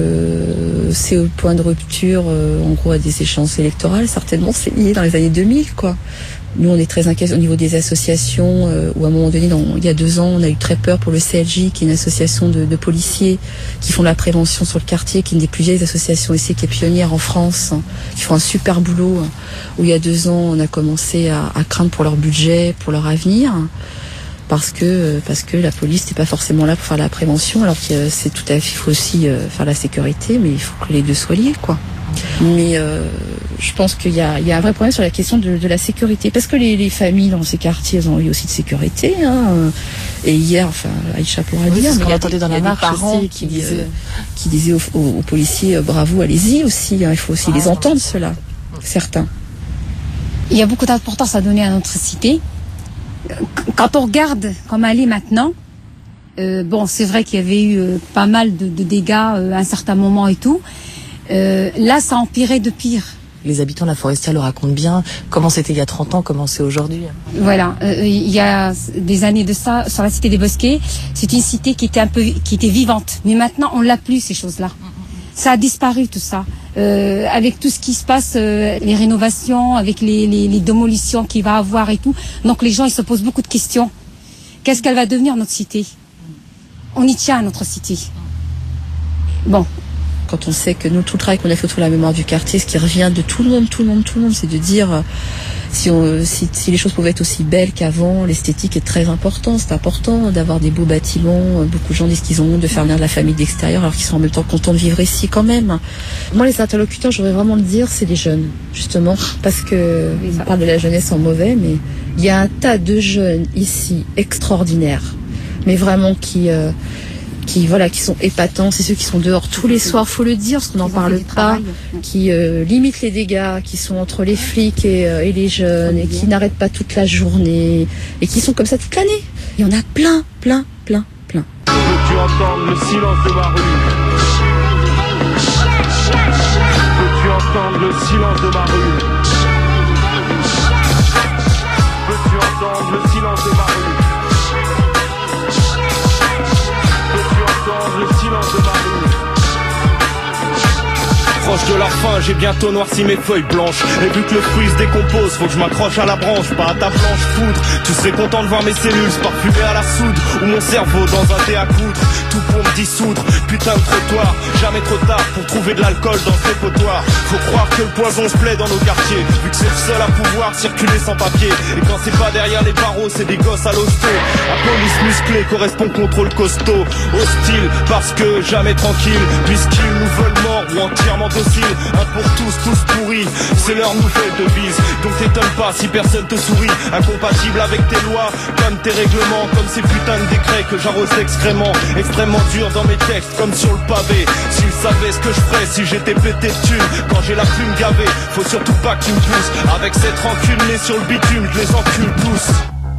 que c'est au point de rupture, euh, en gros, à des échéances électorales. Certainement, c'est lié dans les années deux mille, quoi. Nous, on est très inquiets au niveau des associations, euh, où à un moment donné, dans, il y a deux ans, on a eu très peur pour le C L J, qui est une association de, de policiers qui font de la prévention sur le quartier, qui est une des plus vieilles associations ici, qui est pionnière en France, hein, qui font un super boulot, hein, où il y a deux ans, on a commencé à, à craindre pour leur budget, pour leur avenir, hein, parce que, parce que la police n'est pas forcément là pour faire la prévention, alors que c'est tout à fait, il faut aussi euh, faire la sécurité, mais il faut que les deux soient liés, quoi. Mais euh, je pense qu'il y a, il y a un vrai problème sur la question de, de la sécurité, parce que les, les familles dans ces quartiers, elles ont eu aussi de sécurité, hein, et hier, enfin, Aïcha pourra oui, dire, mais il y a, des, dans la il y a des parents qui, qui disaient, euh, qui disaient aux, aux, aux policiers, euh, bravo, allez-y aussi, hein, il faut aussi ah, les entendre, ceux-là, certains. Il y a beaucoup d'importance à donner à notre cité. Quand on regarde comme elle est maintenant, euh, bon, c'est vrai qu'il y avait eu euh, pas mal de, de dégâts euh, à un certain moment et tout. Euh, là, ça a empiré de pire. Les habitants de la Forestière le racontent bien. Comment c'était il y a trente ans, comment c'est aujourd'hui. Voilà, euh, il y a des années de ça, sur la cité des Bosquets, c'est une cité qui était un peu, qui était vivante. Mais maintenant, on l'a plus, ces choses-là. Ça a disparu, tout ça. euh, avec tout ce qui se passe, euh, les rénovations, avec les, les, les démolitions qu'il va avoir et tout. Donc les gens ils se posent beaucoup de questions. Qu'est-ce qu'elle va devenir notre cité? On y tient à notre cité. Bon. Quand on sait que nous, tout le travail qu'on a fait autour de la mémoire du quartier, ce qui revient de tout le monde, tout le monde, tout le monde, c'est de dire euh, si, on, si, si les choses pouvaient être aussi belles qu'avant, l'esthétique est très important. C'est important d'avoir des beaux bâtiments. Beaucoup de gens disent qu'ils ont honte de faire venir de la famille d'extérieur alors qu'ils sont en même temps contents de vivre ici quand même. Moi, les interlocuteurs, j'aurais vraiment le dire, c'est les jeunes, justement, parce que on parle de la jeunesse en mauvais, mais il y a un tas de jeunes ici extraordinaires, mais vraiment qui... Euh, qui voilà qui sont épatants, c'est ceux qui sont dehors tous les soirs, faut le dire parce qu'on n'en parle pas, qui euh, limitent les dégâts, qui sont entre les flics et, euh, et les jeunes et qui n'arrêtent pas toute la journée et qui sont comme ça toute l'année. Il y en a plein, plein, plein, plein. Peux-tu entendre le silence de ma rue? Peux-tu entendre le silence de ma rue? Peux-tu entendre le silence de ma rue? Le silence de ma rue. Proche de la fin, j'ai bientôt noirci mes feuilles blanches. Et vu que le fruit se décompose, faut que je m'accroche à la branche, pas à ta blanche foudre. Tu serais content de voir mes cellules se parfumer à la soude, ou mon cerveau dans un thé à coudre. Tout pour me dissoudre, putain de trottoir. Jamais trop tard pour trouver de l'alcool dans ces potoirs. Faut croire que le poison se plaît dans nos quartiers, vu que c'est le seul à pouvoir circuler sans papier. Et quand c'est pas derrière les barreaux, c'est des gosses à l'hosto. La police musclée correspond contrôle costaud. Hostile, parce que jamais tranquille, puisqu'ils nous veulent morts ou entièrement docile. Un pour tous, tous pourris, c'est leur nouvelle devise. Donc t'étonnes pas si personne te sourit. Incompatible avec tes lois, comme tes règlements, comme ces putains de décrets que j'arrose extrêmement. Extrêmement dur dans mes textes, comme sur le pavé. S'ils savaient ce que je ferais si j'étais pété de thunes. Quand j'ai la plume gavée, faut surtout pas que tu me pousses. Avec cette rancune née sur le bitume, je les encule tous.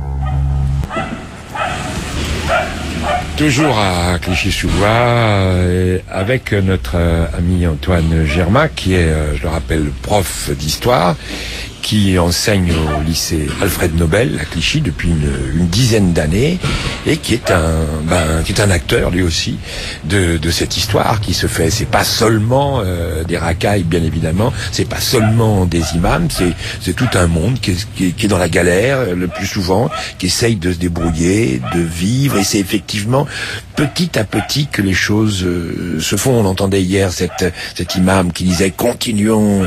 Toujours à Clichy-sous-Bois, euh, avec notre euh, ami Antoine Germain, qui est, euh, je le rappelle, prof d'histoire, qui enseigne au lycée Alfred Nobel à Clichy depuis une, une dizaine d'années et qui est un, ben, qui est un acteur lui aussi de, de cette histoire qui se fait. C'est pas seulement euh, des racailles, bien évidemment. C'est pas seulement des imams. C'est, c'est tout un monde qui est, qui, est, qui est dans la galère le plus souvent, qui essaye de se débrouiller, de vivre. Et c'est effectivement petit à petit que les choses euh, se font. On entendait hier cette, cet imam qui disait continuons,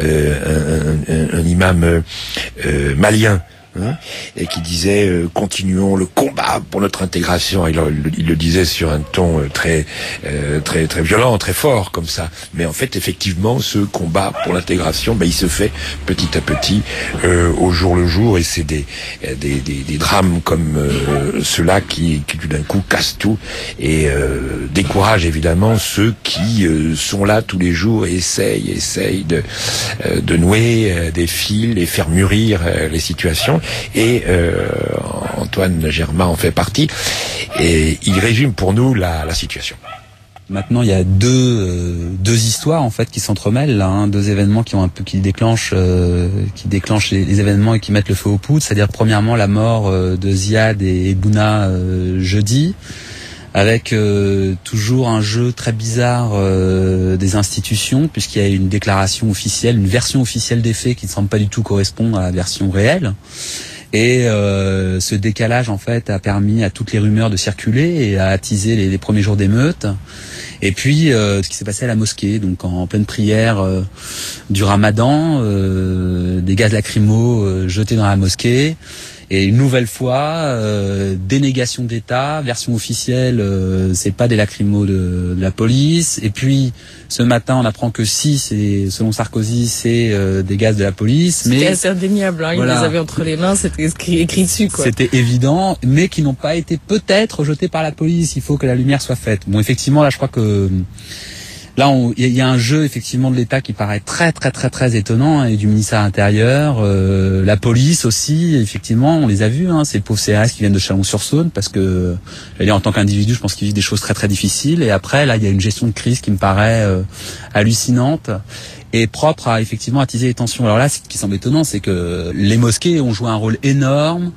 euh, un, un, un imam Euh, euh, malien, hein, et qui disait euh, continuons le combat pour notre intégration. Il, il, il le disait sur un ton euh, très euh, très très violent, très fort comme ça. Mais en fait, effectivement, ce combat pour l'intégration, ben, il se fait petit à petit, euh, au jour le jour, et c'est des des, des, des drames comme euh, ceux-là qui, qui tout d'un coup cassent tout et euh, découragent évidemment ceux qui euh, sont là tous les jours et essayent essayent de euh, de nouer euh, des fils et faire mûrir euh, les situations. Et euh, Antoine Germain en fait partie, et il résume pour nous la, la situation. Maintenant, il y a deux euh, deux histoires en fait qui s'entremêlent, là, hein, deux événements qui ont un peu qui déclenchent euh, qui déclenchent les, les événements et qui mettent le feu aux poudres. C'est-à-dire premièrement la mort euh, de Ziad et, et Bouna euh, jeudi, avec euh, toujours un jeu très bizarre euh, des institutions, puisqu'il y a une déclaration officielle, une version officielle des faits qui ne semble pas du tout correspondre à la version réelle. Et euh, ce décalage, en fait, a permis à toutes les rumeurs de circuler et a attisé les, les premiers jours d'émeutes. Et puis, euh, ce qui s'est passé à la mosquée, donc en, en pleine prière euh, du Ramadan, euh, des gaz lacrymaux euh, jetés dans la mosquée. Et une nouvelle fois, euh, dénégation d'État, version officielle, euh, c'est pas des lacrymos de, de la police. Et puis, ce matin, on apprend que si, c'est selon Sarkozy, c'est euh, des gaz de la police. C'était mais assez indéniable, hein, voilà. Ils les avaient entre les mains, c'était écrit, écrit dessus, quoi. C'était évident, mais qui n'ont pas été peut-être jetés par la police. Il faut que la lumière soit faite. Bon, effectivement, là, je crois que... Là, il y a un jeu effectivement de l'État qui paraît très très très très étonnant, hein, et du ministère intérieur, euh, la police aussi. Effectivement, on les a vus, hein, ces pauvres C R S qui viennent de Chalon-sur-Saône, parce que, j'allais dire, en tant qu'individu, je pense qu'ils vivent des choses très très difficiles. Et après, là, il y a une gestion de crise qui me paraît euh, hallucinante et propre à effectivement attiser les tensions. Alors là, ce qui semble étonnant, c'est que les mosquées ont joué un rôle énorme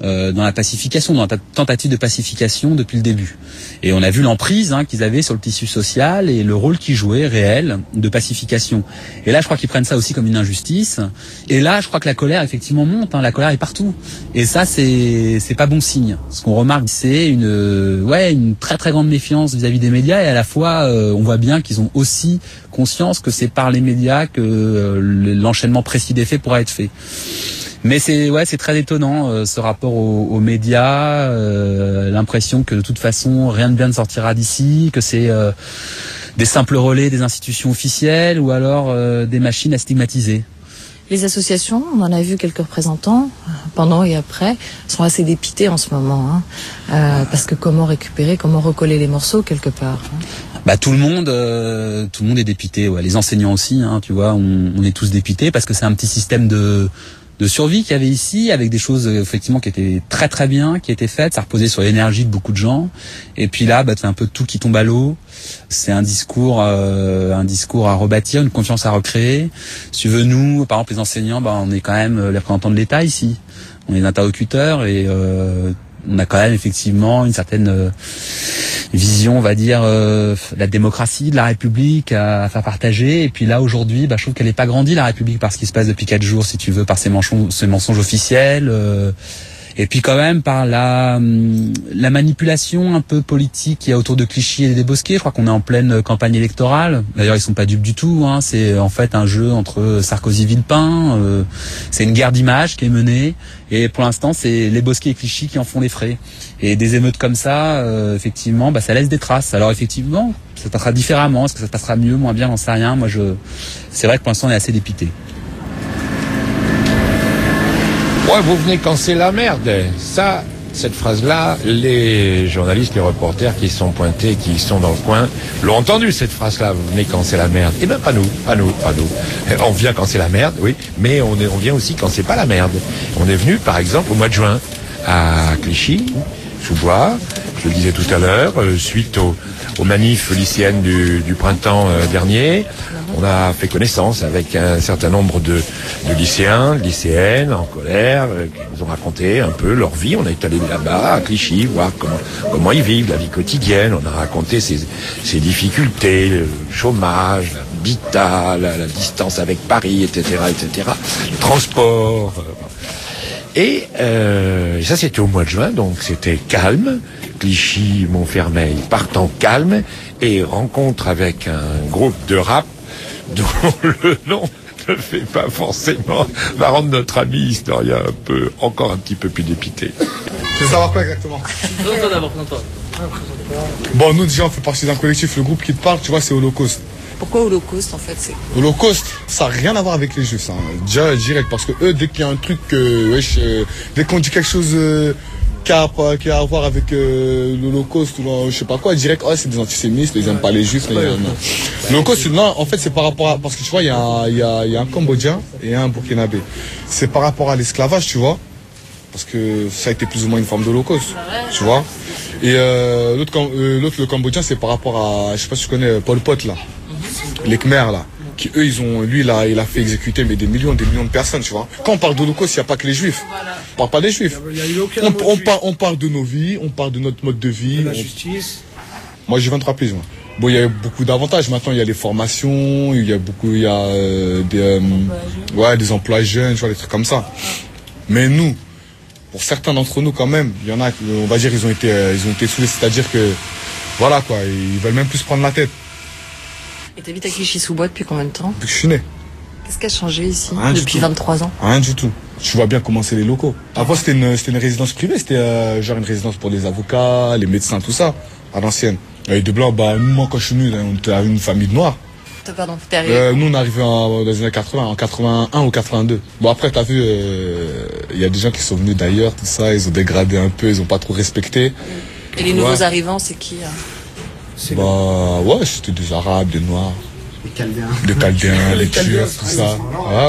euh, dans la pacification, dans la tentative de pacification depuis le début. Et on a vu l'emprise hein, qu'ils avaient sur le tissu social et le rôle qu'ils jouaient réel de pacification. Et là, je crois qu'ils prennent ça aussi comme une injustice. Et là, je crois que la colère effectivement monte. Hein, la colère est partout. Et ça, c'est c'est pas bon signe. Ce qu'on remarque, c'est une euh, ouais une très très grande méfiance vis-à-vis des médias et à la fois, euh, on voit bien qu'ils ont aussi conscience que c'est par les médias que euh, l'enchaînement précis des faits pourra être fait. Mais c'est ouais, c'est très étonnant euh, ce rapport aux, aux médias, euh, l'impression que de toute façon rien de bien ne sortira d'ici, que c'est euh, des simples relais des institutions officielles ou alors euh, des machines à stigmatiser. Les associations, on en a vu quelques représentants, pendant et après, sont assez dépités en ce moment. Hein, euh, parce que comment récupérer, comment recoller les morceaux quelque part hein. Bah tout le monde, euh, tout le monde est dépité. Ouais. Les enseignants aussi, hein, tu vois, on, on est tous dépités parce que c'est un petit système de de survie qu'il y avait ici, avec des choses effectivement qui étaient très très bien, qui étaient faites. Ça reposait sur l'énergie de beaucoup de gens. Et puis là, bah, c'est un peu tout qui tombe à l'eau. C'est un discours, euh, un discours à rebâtir, une confiance à recréer. Si tu veux, nous, par exemple, les enseignants, bah, on est quand même les représentants de l'État ici. On est des interlocuteurs et euh, on a quand même effectivement une certaine euh, vision, on va dire, euh, de la démocratie, de la République à, à faire partager. Et puis là, aujourd'hui, bah, je trouve qu'elle n'est pas grandie, la République, par ce qui se passe depuis quatre jours, si tu veux, par ces mensonges, ces mensonges officiels. Euh, et puis quand même par la, la manipulation un peu politique qu'il y a autour de Clichy et des Bosquet. Je crois qu'on est en pleine campagne électorale. D'ailleurs, ils sont pas dupes du tout. Hein. C'est en fait un jeu entre Sarkozy et Villepin. Euh, c'est une guerre d'images qui est menée. Et pour l'instant, c'est les Bosquet et Clichy qui en font les frais. Et des émeutes comme ça, euh, effectivement, bah, ça laisse des traces. Alors effectivement, ça se passera différemment. Est-ce que ça se passera mieux, moins bien, j'en sais rien. Moi, je, c'est vrai que pour l'instant, on est assez dépité. Ouais, vous venez quand c'est la merde. Ça, cette phrase-là, les journalistes, les reporters qui sont pointés, qui sont dans le coin, l'ont entendu, cette phrase-là. Vous venez quand c'est la merde. Eh ben, pas nous, pas nous, pas nous. On vient quand c'est la merde, oui, mais on, est, on vient aussi quand c'est pas la merde. On est venu, par exemple, au mois de juin, à Clichy, sous Bois, je le disais tout à l'heure, euh, suite aux, aux manifs lycéennes du, du printemps euh, dernier. On a fait connaissance avec un certain nombre de, de lycéens, de lycéennes en colère, euh, qui nous ont raconté un peu leur vie. On est allé là-bas à Clichy voir comment, comment ils vivent, la vie quotidienne. On a raconté ces, ces difficultés, le chômage, l'habitat, la, la distance avec Paris, et cetera, et cetera. Le transport. Euh, et, euh, et ça, c'était au mois de juin, donc c'était calme. Clichy, Montfermeil partant calme et rencontre avec un groupe de rap dont le nom ne fait pas forcément, va rendre notre ami historien un peu, encore un petit peu plus dépité. Tu veux savoir quoi exactement? Présente-toi d'abord, présente-toi. Bon, nous déjà on fait partie d'un collectif, le groupe qui te parle, tu vois, c'est Holocauste. Pourquoi Holocauste en fait c'est... Holocauste, ça n'a rien à voir avec les juifs, hein. Déjà direct, parce que eux, dès qu'il y a un truc, euh, wesh, euh, dès qu'on dit quelque chose euh, qui, a, qui a à voir avec euh, l'Holocauste ou là, je sais pas quoi, direct, oh, c'est des antisémites, ils aiment pas les juifs. Ouais, non. L'Holocauste, non, en fait c'est par rapport à, parce que tu vois, il y a, y, a, y a un Cambodgien et un Burkinabé. C'est par rapport à l'esclavage, tu vois, parce que ça a été plus ou moins une forme d'Holocauste, tu vois. Et euh, l'autre, euh, l'autre, le Cambodgien, c'est par rapport à, je sais pas si tu connais Pol Pot là, les Khmers là, qui eux ils ont, lui là, il a fait exécuter mais des millions, des millions de personnes, tu vois. Quand on parle d'Holocauste, il n'y a pas que les Juifs. On parle pas des Juifs. On, on, parle, on parle de nos vies, on parle de notre mode de vie. De la on... justice. Moi j'ai vingt-trois piges. Moi. Bon, il y a beaucoup d'avantages. Maintenant, il y a les formations, il y a beaucoup, il y a euh, des, euh, ouais, des emplois jeunes, tu vois, des trucs comme ça. Mais nous, pour certains d'entre nous quand même, il y en a, on va dire, ils ont été, euh, ils ont été saoulés, c'est-à-dire que, voilà quoi, ils veulent même plus se prendre la tête. Et t'habites à Clichy-sous-Bois depuis combien de temps? Depuis que je suis né. Qu'est-ce qui a changé ici Rien depuis vingt-trois ans? Rien du tout. Tu vois bien comment c'est les locaux. Avant c'était une, c'était une résidence privée, c'était euh, genre une résidence pour les avocats, les médecins, tout ça, à l'ancienne. Et de blanc, bah nous, moi quand je suis venu, on était une famille de noirs. Pardon, t'es arrivé euh, Nous on est arrivé en, dans les années quatre-vingts, en quatre-vingt-un ou quatre-vingt-deux. Bon après t'as vu, il euh, y a des gens qui sont venus d'ailleurs, tout ça, ils ont dégradé un peu, ils ont pas trop respecté. Et les nouveaux ouais. arrivants, c'est qui hein c'est Bah le... ouais, c'était des Arabes, des Noirs. Les Chaldéens. Des Chaldéens, les Turcs, tout ça. Ah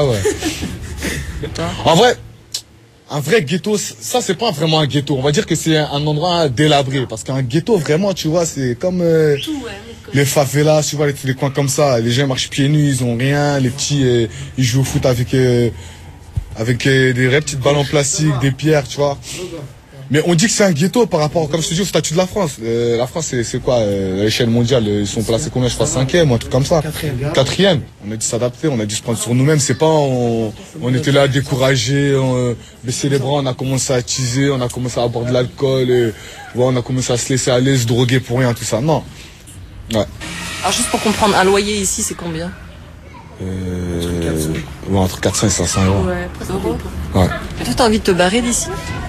ouais. En vrai, un vrai ghetto, ça c'est pas vraiment un ghetto. On va dire que c'est un endroit délabré. Parce qu'un ghetto, vraiment, tu vois, c'est comme euh, Tout, ouais, les favelas, tu vois, les, les coins comme ça. Les gens marchent pieds nus, ils ont rien. Les petits, euh, ils jouent au foot avec, euh, avec euh, des vraies petites balles en plastique, des pierres, tu vois. Mais on dit que c'est un ghetto par rapport, comme je te dis, au statut de la France. Euh, la France, c'est, c'est quoi euh, à l'échelle mondiale, ils sont placés combien? Je crois cinquième, un truc comme ça. Quatrième. Quatrième. On a dû s'adapter, on a dû se prendre sur nous-mêmes. C'est pas, on, on était là découragés, on euh, baissait les bras, on a commencé à teaser, on a commencé à boire de l'alcool, et, ouais, on a commencé à se laisser aller, se droguer pour rien, tout ça. Non. Ouais. Alors juste pour comprendre, un loyer ici, c'est combien? Euh, ouais, entre quatre cents et cinq cents euros. Ouais, euros. Ouais. Et toi, t'as envie de te barrer d'ici?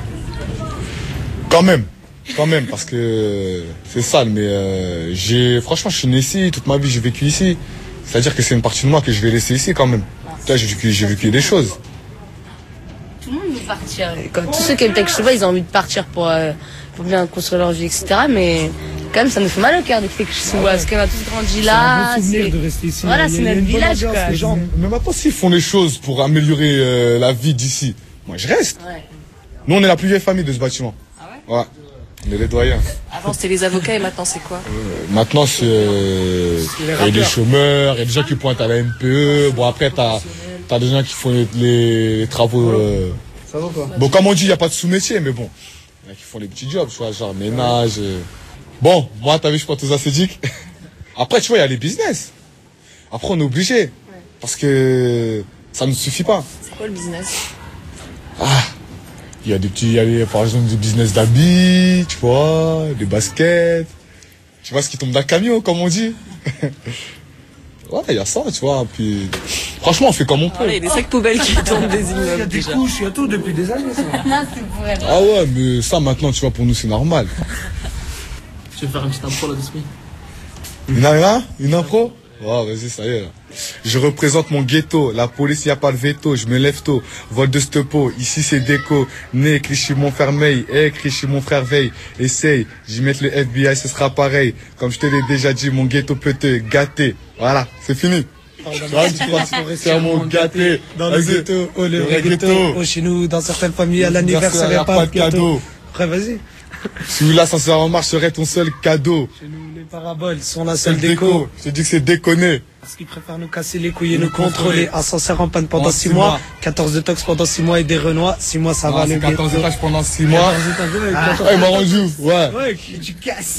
Quand même, quand même, parce que c'est sale, mais euh, j'ai, franchement, je suis né ici, toute ma vie j'ai vécu ici. C'est-à-dire que c'est une partie de moi que je vais laisser ici quand même. Là, j'ai vécu, j'ai vécu des choses. Tout le monde veut partir. Comme tous ceux qui habitent avec Cheva, ils ont envie de partir pour, euh, pour bien construire leur vie, et cetera. Mais quand même, ça nous fait mal au cœur de faire que Cheva, parce qu'on a tous grandi là. C'est un bon souvenir de rester ici. Voilà, c'est notre village, quoi. Les gens, mais maintenant, s'ils font les choses pour améliorer euh, la vie d'ici, moi je reste. Ouais. Nous, on est la plus vieille famille de ce bâtiment. Ouais, on est les doyens. Avant c'était les avocats et maintenant c'est quoi? euh, Maintenant c'est euh, il y a des chômeurs, il y a des gens qui pointent à la M P E. Bon après t'as as des gens qui font les, les, les travaux. Euh... Ça va quoi? Bon comme on dit il n'y a pas de sous-métier mais bon, il y en a qui font les petits jobs, tu vois, genre ménage. Euh... Bon moi t'as vu je porte aux acédiques. Après tu vois il y a les business. Après on est obligé parce que ça ne suffit pas. C'est quoi le business? Ah. Il y a des petits, il y a des, par exemple, du business d'habits, tu vois, des baskets. Tu vois ce qui tombe d'un camion, comme on dit. Ouais, il y a ça, tu vois. Puis, franchement, on fait comme on peut. Il y a des sacs poubelles qui tombent des immeubles. Il y a des couches, il y a tout depuis des années, ça. Non, c'est pour elle. Ah ouais, mais ça, maintenant, tu vois, pour nous, c'est normal. Tu veux faire une petite impro là-dessus? Une là Une impro? Oh, vas-y, ça y est, là. Je représente mon ghetto. La police, y a pas de veto. Je me lève tôt. Vol de stepo. Ici, c'est déco. Né, Clichy, Montfermeil. Eh, Clichy, mon frère veille. Essaye. J'y mets le F B I, ce sera pareil. Comme je te l'ai déjà dit, mon ghetto peut te gâter. Voilà, c'est fini. C'est un mot gâté. Dans le ghetto, oh, le vrai ghetto. Oh, chez nous, dans certaines familles, à l'anniversaire, il n'y a pas de cadeau. Après, vas-y. Si l'ascenseur en marche serait ton seul cadeau. Chez nous, les paraboles sont la seule déco. Je te dis que c'est déconné. Parce qu'ils préfèrent nous casser les couilles et nous contrôler. Ascenseur en panne pendant six mois. quatorze de tox pendant six mois et des renois. six mois, ça va, le ghetto. quatorze étages pendant six mois. Ah, il m'a rendu, ouais. Ouais, tu casses.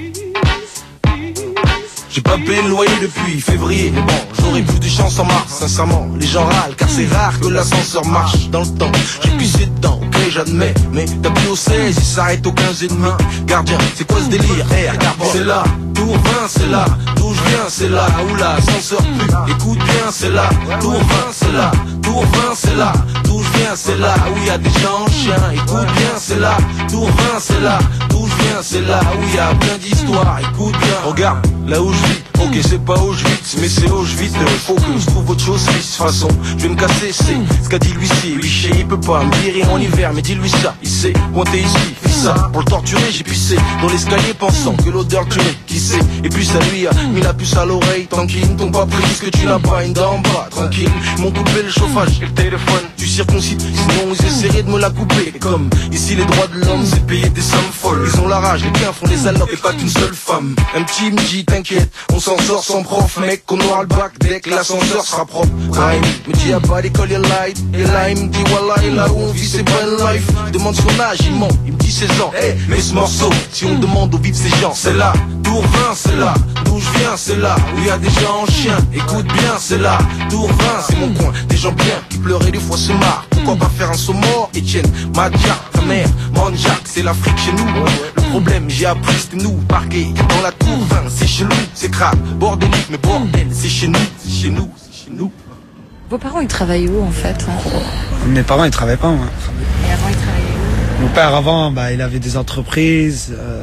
J'ai pas payé le loyer depuis février, mais bon, j'aurais plus de chance en mars, sincèrement. Les gens râlent car c'est rare que l'ascenseur marche dans le temps. J'ai pissé dedans, ok, j'admets, mais t'appuies au seize, il s'arrête au quinze et demi. Gardien, c'est quoi ce délire? R, carbone, c'est là. Tour vingt, c'est là. D'où je viens, c'est là. Où l'ascenseur plus. Écoute bien, c'est là. Tour vingt, c'est là. Tour vingt, c'est là. D'où je viens, c'est là. Où y a des gens en chien. Écoute bien, c'est là. Tour vingt, c'est là. D'où je viens, c'est là. Où y a plein d'histoires. Écoute bien. Regarde, là où je vis. Ok, c'est pas Auschwitz, mais c'est Auschwitz. Faut que je trouve autre chose, fils. De toute façon, je vais me casser, c'est ce qu'a dit l'huissier. L'huissier, il peut pas me virer en hiver, mais dis-lui ça. Il sait, pointer ici, fais ça. Pour le torturer, j'ai pissé dans l'escalier, pensant que l'odeur tuait. Qui sait? Et puis ça lui a mis la puce à l'oreille. Tranquille, t'ont pas pris ce que tu n'as pas, une d'en bas. Tranquille, ils m'ont coupé le chauffage et le téléphone. Tu circoncides, sinon ils essaieraient de me la couper. Et comme ici les droits de l'homme, c'est payer des sommes folles. Ils ont la rage, les biens font les salopes et pas qu'une seule femme. Un petit me dit, t'inquiète, on s'en sort sans prof, mec, qu'on aura le bac dès que l'ascenseur sera propre. Raïm me dit y'a pas d'école, y'a light. Et là il me dit voilà, et là où on vit c'est pas une life. Je demande son âge, il ment, il me dit seize ans. Hey, mais ce morceau, si on demande où vivent ces gens, c'est là. Tour vingt, c'est là. D'où je viens, c'est là. Où y a des gens en chien, écoute bien, c'est là. Tour vingt, c'est mon coin. Des gens bien qui pleuraient des fois se marrent. Pourquoi pas faire un saut mort, Etienne, Madia, ta mère, Manjak, c'est l'Afrique chez nous. Le problème, j'ai appris, c'était nous, parqués dans la tour vingt, c'est chez nous, c'est grave, bordélique, mais bordel, c'est chez nous, c'est chez nous, c'est chez nous. Vos parents, ils travaillent où en fait? Mes parents, ils travaillaient pas, moi. Et avant, ils travaillaient où? Mon père, avant, bah, il avait des entreprises. Euh,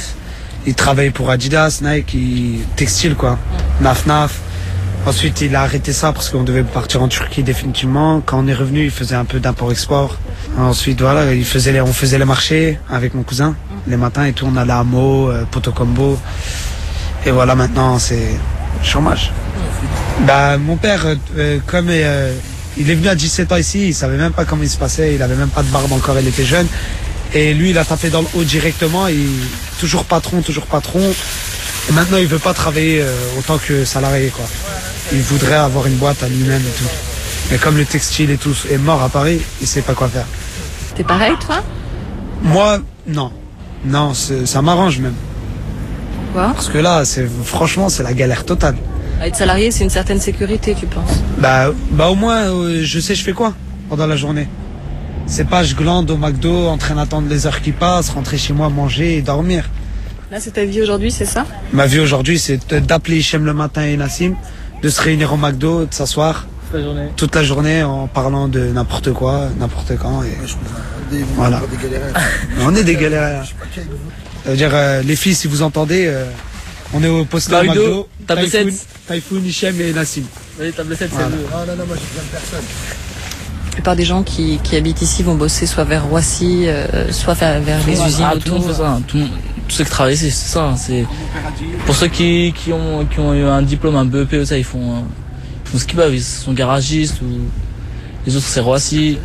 il travaillait pour Adidas, Nike, il... textile, quoi. Naf Naf. Ensuite, il a arrêté ça parce qu'on devait partir en Turquie définitivement. Quand on est revenu, il faisait un peu d'import-export. Ensuite, voilà, il faisait les, on faisait les marchés avec mon cousin. Les matins et tout, on allait à Meaux, euh, Potocombo. Et voilà, maintenant, c'est chômage. Bah, mon père, euh, comme euh, il est venu à dix-sept ans ici, il savait même pas comment il se passait, il avait même pas de barbe encore, il était jeune. Et lui, il a tapé dans le haut directement, il, toujours patron, toujours patron. Et maintenant, il veut pas travailler euh, autant que salarié, quoi. Il voudrait avoir une boîte à lui-même et tout. Mais comme le textile et tout est mort à Paris, il sait pas quoi faire. T'es pareil, toi? Moi, non. Non, c'est- ça m'arrange même. Pourquoi? Parce que là, c'est franchement, c'est la galère totale. Être salarié, c'est une certaine sécurité, tu penses? Bah, bah au moins, euh, je sais je fais quoi pendant la journée. C'est pas je glande au McDo en train d'attendre les heures qui passent, rentrer chez moi, manger et dormir. Là, c'est ta vie aujourd'hui, c'est ça? Ma vie aujourd'hui, c'est de- d'appeler Hichem le matin et Nassim, de se réunir au McDo, de s'asseoir Toute la journée. toute la journée en parlant de n'importe quoi, n'importe quand. Et... Voilà. On est des galériens. Ça veut dire, euh, les filles, si vous entendez, euh, on est au poste de McDo, McDo, table Typhoon, sept. Typhoon, Hichem et Nassim. Oui, table sept, Voilà. c'est le. Ah non, non, moi j'ai plein de personnes. La plupart des gens qui, qui habitent ici vont bosser soit vers Roissy, euh, soit vers, vers les usines Ah, tout le autour. monde fait ça. Tout le monde- tous ceux qui travaillent, c'est c'est ça. C'est pour ceux qui, qui ont qui ont eu un diplôme, un B E P ou ça, ils font, euh, ils font ce qu'ils peuvent. Ils sont garagistes ou les autres c'est Roissy.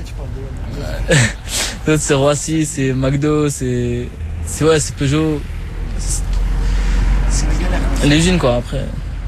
Les autres c'est Roissy, c'est McDo, c'est c'est ouais, c'est Peugeot. C'est- c'est- Les usines quoi après.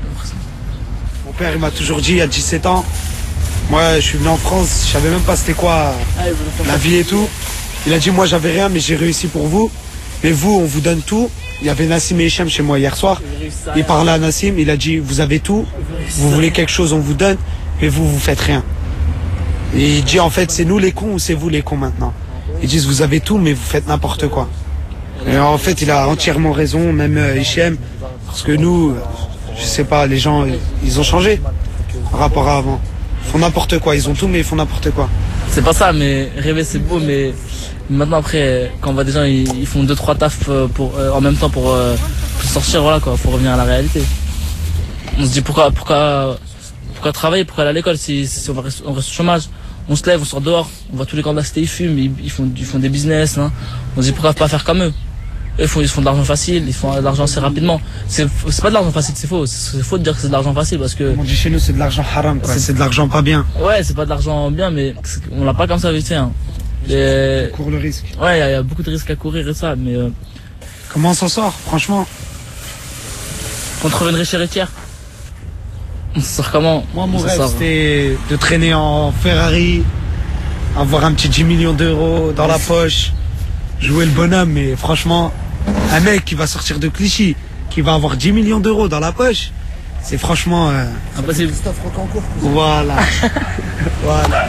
Mon père, il m'a toujours dit, à dix-sept ans, moi, je suis venu en France, je savais même pas c'était quoi la vie et tout. Il a dit, moi, j'avais rien, mais j'ai réussi pour vous. Mais vous, on vous donne tout. Il y avait Nassim et Hichem chez moi hier soir. Il parlait à Nassim, il a dit, vous avez tout. Vous voulez quelque chose, on vous donne. Mais vous, vous faites rien. Et il dit, en fait, c'est nous les cons ou c'est vous les cons maintenant? Ils disent, vous avez tout, mais vous faites n'importe quoi. Et en fait, il a entièrement raison, même euh, Hichem. Parce que nous, euh, je sais pas, les gens, ils- ils ont changé par rapport à avant. Ils font n'importe quoi, ils ont tout, mais ils font n'importe quoi. C'est pas ça, mais rêver c'est beau, mais maintenant après, quand on voit des gens, ils, ils font deux trois tafs euh, pour, euh, en même temps pour, euh, pour sortir, voilà quoi, faut revenir à la réalité. On se dit pourquoi, pourquoi, pourquoi travailler, pourquoi aller à l'école si, si on, va rester, on reste au chômage. On se lève, on sort dehors, on voit tous les candidats de la cité, ils fument, ils, ils font, ils font des business, hein. On se dit pourquoi pas faire comme eux. Eux, ils font, ils font de l'argent facile, ils font de l'argent assez rapidement. C'est c'est pas de l'argent facile, c'est faux. C'est faux de dire que c'est de l'argent facile parce que. On dit chez nous, c'est de l'argent haram, quoi. C'est de l'argent pas bien. Ouais, c'est pas de l'argent bien, mais c'est- on l'a pas comme ça vite fait. Hein. Et... On court le risque. Ouais, il y, a- y a beaucoup de risques à courir et ça, mais. Euh... Comment on s'en sort, franchement? On trouve une riche héritière. On s'en sort comment? Moi, mon On s'en rêve, sort. c'était de traîner en Ferrari, avoir un petit dix millions d'euros dans la poche, jouer le bonhomme, mais franchement, un mec qui va sortir de Clichy, qui va avoir dix millions d'euros dans la poche, c'est franchement... Euh... Impossible. Voilà. Voilà.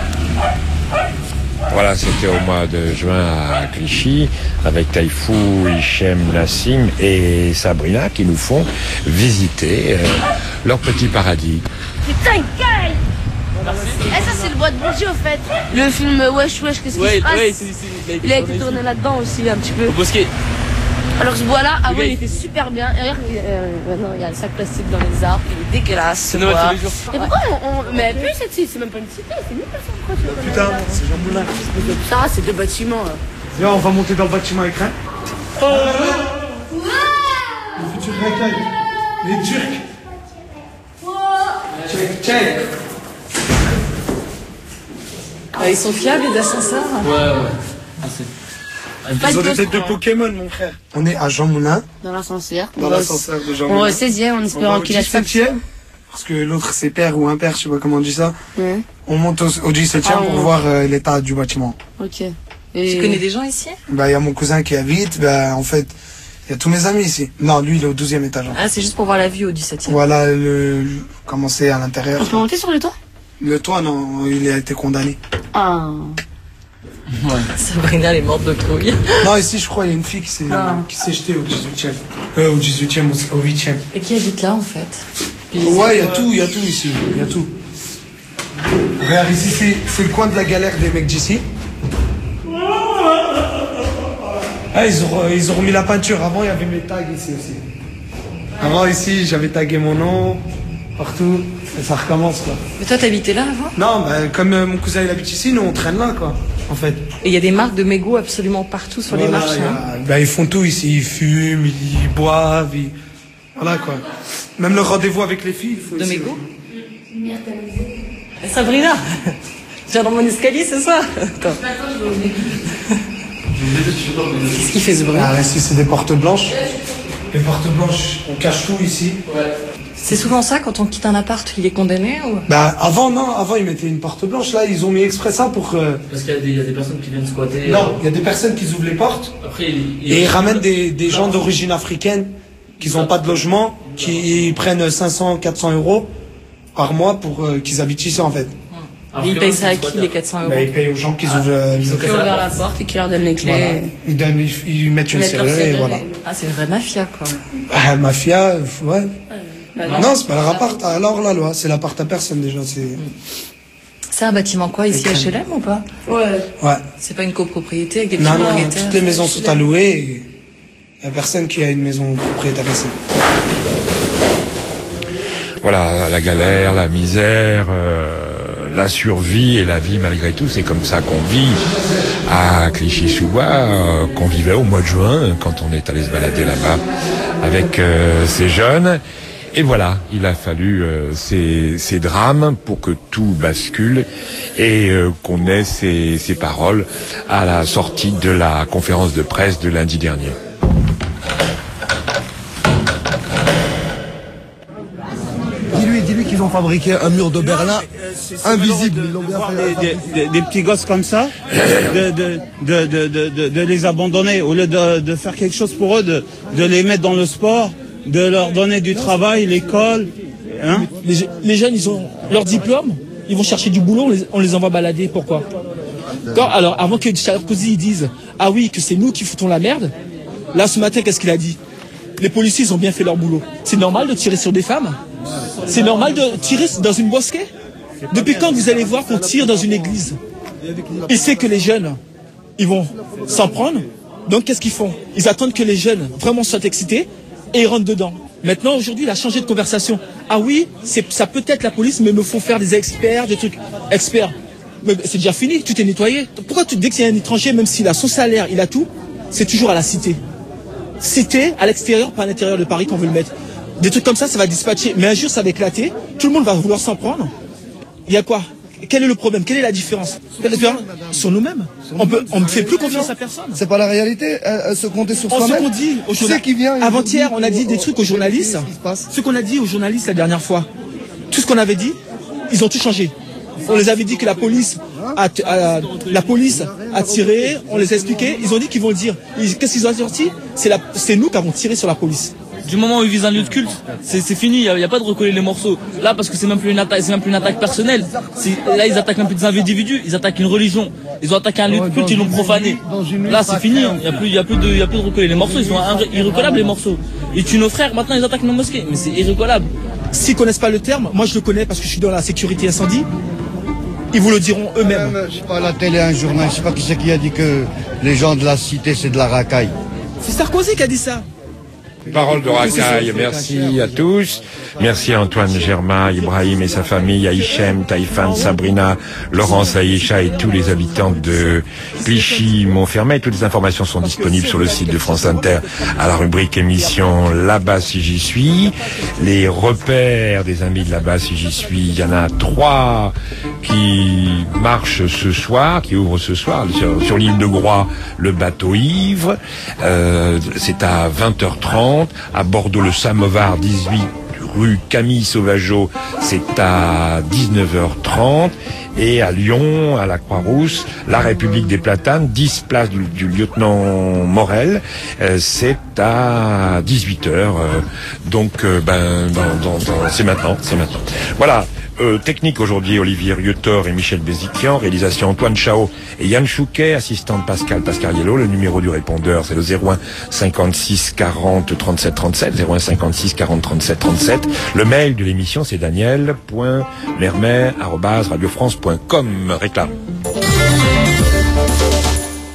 Voilà, c'était au mois de juin à Clichy, avec Taïfou, Hichem, Nassim et Sabrina qui nous font visiter euh, leur petit paradis. Putain, gueule. Eh, ça, c'est le bois de Bonji, au fait. Le film Wesh Wesh, qu'est-ce qui Ouais, se passe? ouais, c'est- c'est- Il a été tourné là-dedans aussi, un petit peu. Au bosquet. Alors, ce bois-là, avant, gars, il il- était super bien. Et regarde, euh, maintenant, il y a le sac plastique dans les arbres. Il est dégueulasse. C'est ce Noël bois. tous les jours. Et pourquoi on. on... Mais plus cette cité, c'est même pas une cité, c'est nulle personne. Putain, c'est Jean Moulin. Ça, c'est deux bâtiments, là. Viens, on va monter dans le bâtiment écran. Le futur recueil. Les Turcs. Check, check. Ah, ils sont fiables, les ascenseurs? Ouais, ouais. Ah, c'est- Ils ont des têtes de Pokémon, mon frère. On est à Jean Moulin. Dans l'ascenseur. Dans On va- l'ascenseur de Jean On va Moulin. au seizième en On va espérant au qu'il lâche pas. dix-septième, parce que l'autre c'est père ou impair, je sais pas comment on dit ça. Ouais. On monte au, au dix-septième Ah, pour on- voir euh, l'état du bâtiment. Ok. Tu connais des gens ici? Bah, il y a mon cousin qui habite, bah, en fait, il y a tous mes amis ici. Non, lui, il est au douzième étage. en fait. Ah, c'est juste pour voir la vue au dix-septième. Voilà, le, le- comment c'est à l'intérieur. On peut monter sur le toit? Le toit, non, il a été condamné. Ah. Sabrina, elle est morte de trouille. Non, ici, je crois, il y a une fille qui s'est, Ah. qui s'est jetée au dix-huitième. Euh, au dix-huitième, au huitième. Et qui habite là, en fait? Ouais, il y a tout, il y a tout ici, il y a tout. Regarde, ici, c'est, c'est le coin de la galère des mecs d'ici. Ah, ils ont, ils ont remis la peinture. Avant, il y avait mes tags ici aussi. Avant, ici, j'avais tagué mon nom, partout. Et ça recommence, quoi. Mais toi, t'habitais là avant? Non, bah, comme euh, mon cousin, il habite ici, nous, on traîne là, quoi, en fait. Et il y a des marques de mégots absolument partout sur les Voilà, marches. il y a- hein. bah, ils font tout ici. Ils fument, ils boivent, ils... Voilà, quoi. Même le rendez-vous avec les filles, il faut De ici. mégots? Sabrina, tu viens dans mon escalier, c'est ça? Attends. Qu'est-ce qui fait ce bruit? Ah, ici, c'est des portes blanches. Les portes blanches, on cache tout ici. C'est souvent ça, quand on quitte un appart, il est condamné ou... Bah, avant, non, avant, ils mettaient une porte blanche. Là, ils ont mis exprès ça pour. Euh... Parce qu'il y a, des, il y a des personnes qui viennent squatter. Non, il y a des personnes qui ouvrent les portes. Après, il, il et ils ramènent des, des gens d'origine africaine qui n'ont pas de logement, qui prennent cinq cents, quatre cents euros par mois pour euh, qu'ils habitent ici, en fait. Et ils payent ça à qui, les quatre cents euros? Bah, ils payent aux gens qui ah, ouvrent, euh, ils ouvrent la porte et qui leur donnent les clés. Voilà. Ils, donnent, ils, ils mettent une serrure et voilà. Ah, c'est une vraie mafia, quoi. Ah, mafia, ouais. Bah, non, c'est pas leur appart, alors la loi, c'est l'appart à personne déjà. C'est C'est un bâtiment quoi, ici, H L M ou pas? Ouais. Ouais. C'est pas une copropriété avec des Non, petits non, propriétaires? toutes les maisons sont à louer et il n'y a personne qui a une maison propriétaire ici. Voilà, la galère, la misère, euh, la survie et la vie malgré tout, c'est comme ça qu'on vit à Clichy-sous-Bois, euh, qu'on vivait au mois de juin quand on est allé se balader là-bas avec euh, ces jeunes. Et voilà, il a fallu euh, ces, ces drames pour que tout bascule et euh, qu'on ait ces, ces paroles à la sortie de la conférence de presse de lundi dernier. Dis-lui, dis-lui qu'ils ont fabriqué un mur de Berlin invisible. Ils l'ont bien fait. Des, des, des petits gosses comme ça, de, de, de, de, de, de, de les abandonner au lieu de, de faire quelque chose pour eux, de, de les mettre dans le sport, de leur donner du travail, l'école. Hein les, les jeunes, ils ont leur diplôme, ils vont chercher du boulot, on les, on les envoie balader. Pourquoi? Alors, avant que Sarkozy ils disent ah oui, que c'est nous qui foutons la merde, là ce matin, qu'est-ce qu'il a dit? Les policiers, ils ont bien fait leur boulot. C'est normal de tirer sur des femmes? C'est normal de tirer dans une mosquée? Depuis quand vous allez voir qu'on tire dans une église? Il sait que les jeunes, ils vont s'en prendre. Donc qu'est-ce qu'ils font? Ils attendent que les jeunes vraiment soient excités et ils rentrent dedans. Maintenant, aujourd'hui, il a changé de conversation. Ah oui, c'est, ça peut être la police, mais il me faut faire des experts, des trucs experts. Mais c'est déjà fini, tout est nettoyé. Pourquoi tu, dès qu'il y a un étranger, même s'il a son salaire, il a tout, c'est toujours à la cité. Cité, à l'extérieur, pas à l'intérieur de Paris qu'on veut le mettre. Des trucs comme ça, ça va dispatcher. Mais un jour, ça va éclater. Tout le monde va vouloir s'en prendre. Il y a quoi? Quel est le problème? Quelle est la différence? Quelle est la différence? Sur nous-mêmes. On peut, on ne fait plus confiance à personne. C'est pas la réalité. Euh, se compter sur soi-même. Ce qu'on dit aux journalistes. Avant-hier, on a dit des trucs aux journalistes. Ce qu'on a dit aux journalistes la dernière fois. Tout ce qu'on avait dit, ils ont tout changé. On les avait dit que la police a, a, la police a tiré. On les a expliqué. Ils ont dit qu'ils vont le dire. Qu'est-ce qu'ils ont sorti? C'est la, c'est nous qui avons tiré sur la police. Du moment où ils visent un lieu de culte, c'est, c'est fini, il n'y a, a pas de recoller les morceaux. Là, parce que c'est même plus une attaque, c'est même plus une attaque personnelle. C'est, là, ils attaquent même plus des individus, ils attaquent une religion. Ils ont attaqué un lieu de culte, ils l'ont profané. Là, c'est fini, il n'y a plus, il y a plus de, il y a plus de recoller les morceaux, ils sont irrécollables les morceaux. Ils tuent nos frères, maintenant ils attaquent nos mosquées, mais c'est irrécollable. S'ils connaissent pas le terme, moi je le connais parce que je suis dans la sécurité incendie. Ils vous le diront eux-mêmes. Même, je sais pas, à la télé, un journal, je sais pas qui c'est qui a dit que les gens de la cité, c'est de la racaille. C'est Sarkozy qui a dit ça. Parole de racaille, merci à tous. Merci à Antoine Germain, Ibrahim et sa famille, à Hichem, Taïfan, Sabrina, Laurence, Aïcha et tous les habitants de Clichy-Montfermeil. Toutes les informations sont disponibles sur le site de France Inter à la rubrique émission Là-bas si j'y suis. Les repères des amis de Là-bas si j'y suis, il y en a trois qui marchent ce soir, qui ouvrent ce soir. Sur, sur l'île de Groix, le bateau ivre. Euh, c'est à vingt heures trente. À Bordeaux, le Samovar, dix-huit rue Camille Sauvageau, c'est à dix-neuf heures trente. Et à Lyon, à la Croix-Rousse, la République des Platanes, dix place du, du lieutenant Morel, euh, c'est à dix-huit heures. Euh, donc, euh, ben, dans, dans, dans, c'est maintenant, c'est maintenant. Voilà. Euh, technique aujourd'hui, Olivier Rietor et Michel Béziquian. Réalisation Antoine Chao et Yann Chouquet. Assistante Pascal Pascariello. Le numéro du répondeur, c'est le zéro un cinquante-six quarante trente-sept trente-sept. zéro un cinquante-six quarante trente-sept trente-sept. Le mail de l'émission, c'est daniel point lermer arobase radio france point com. Réclame.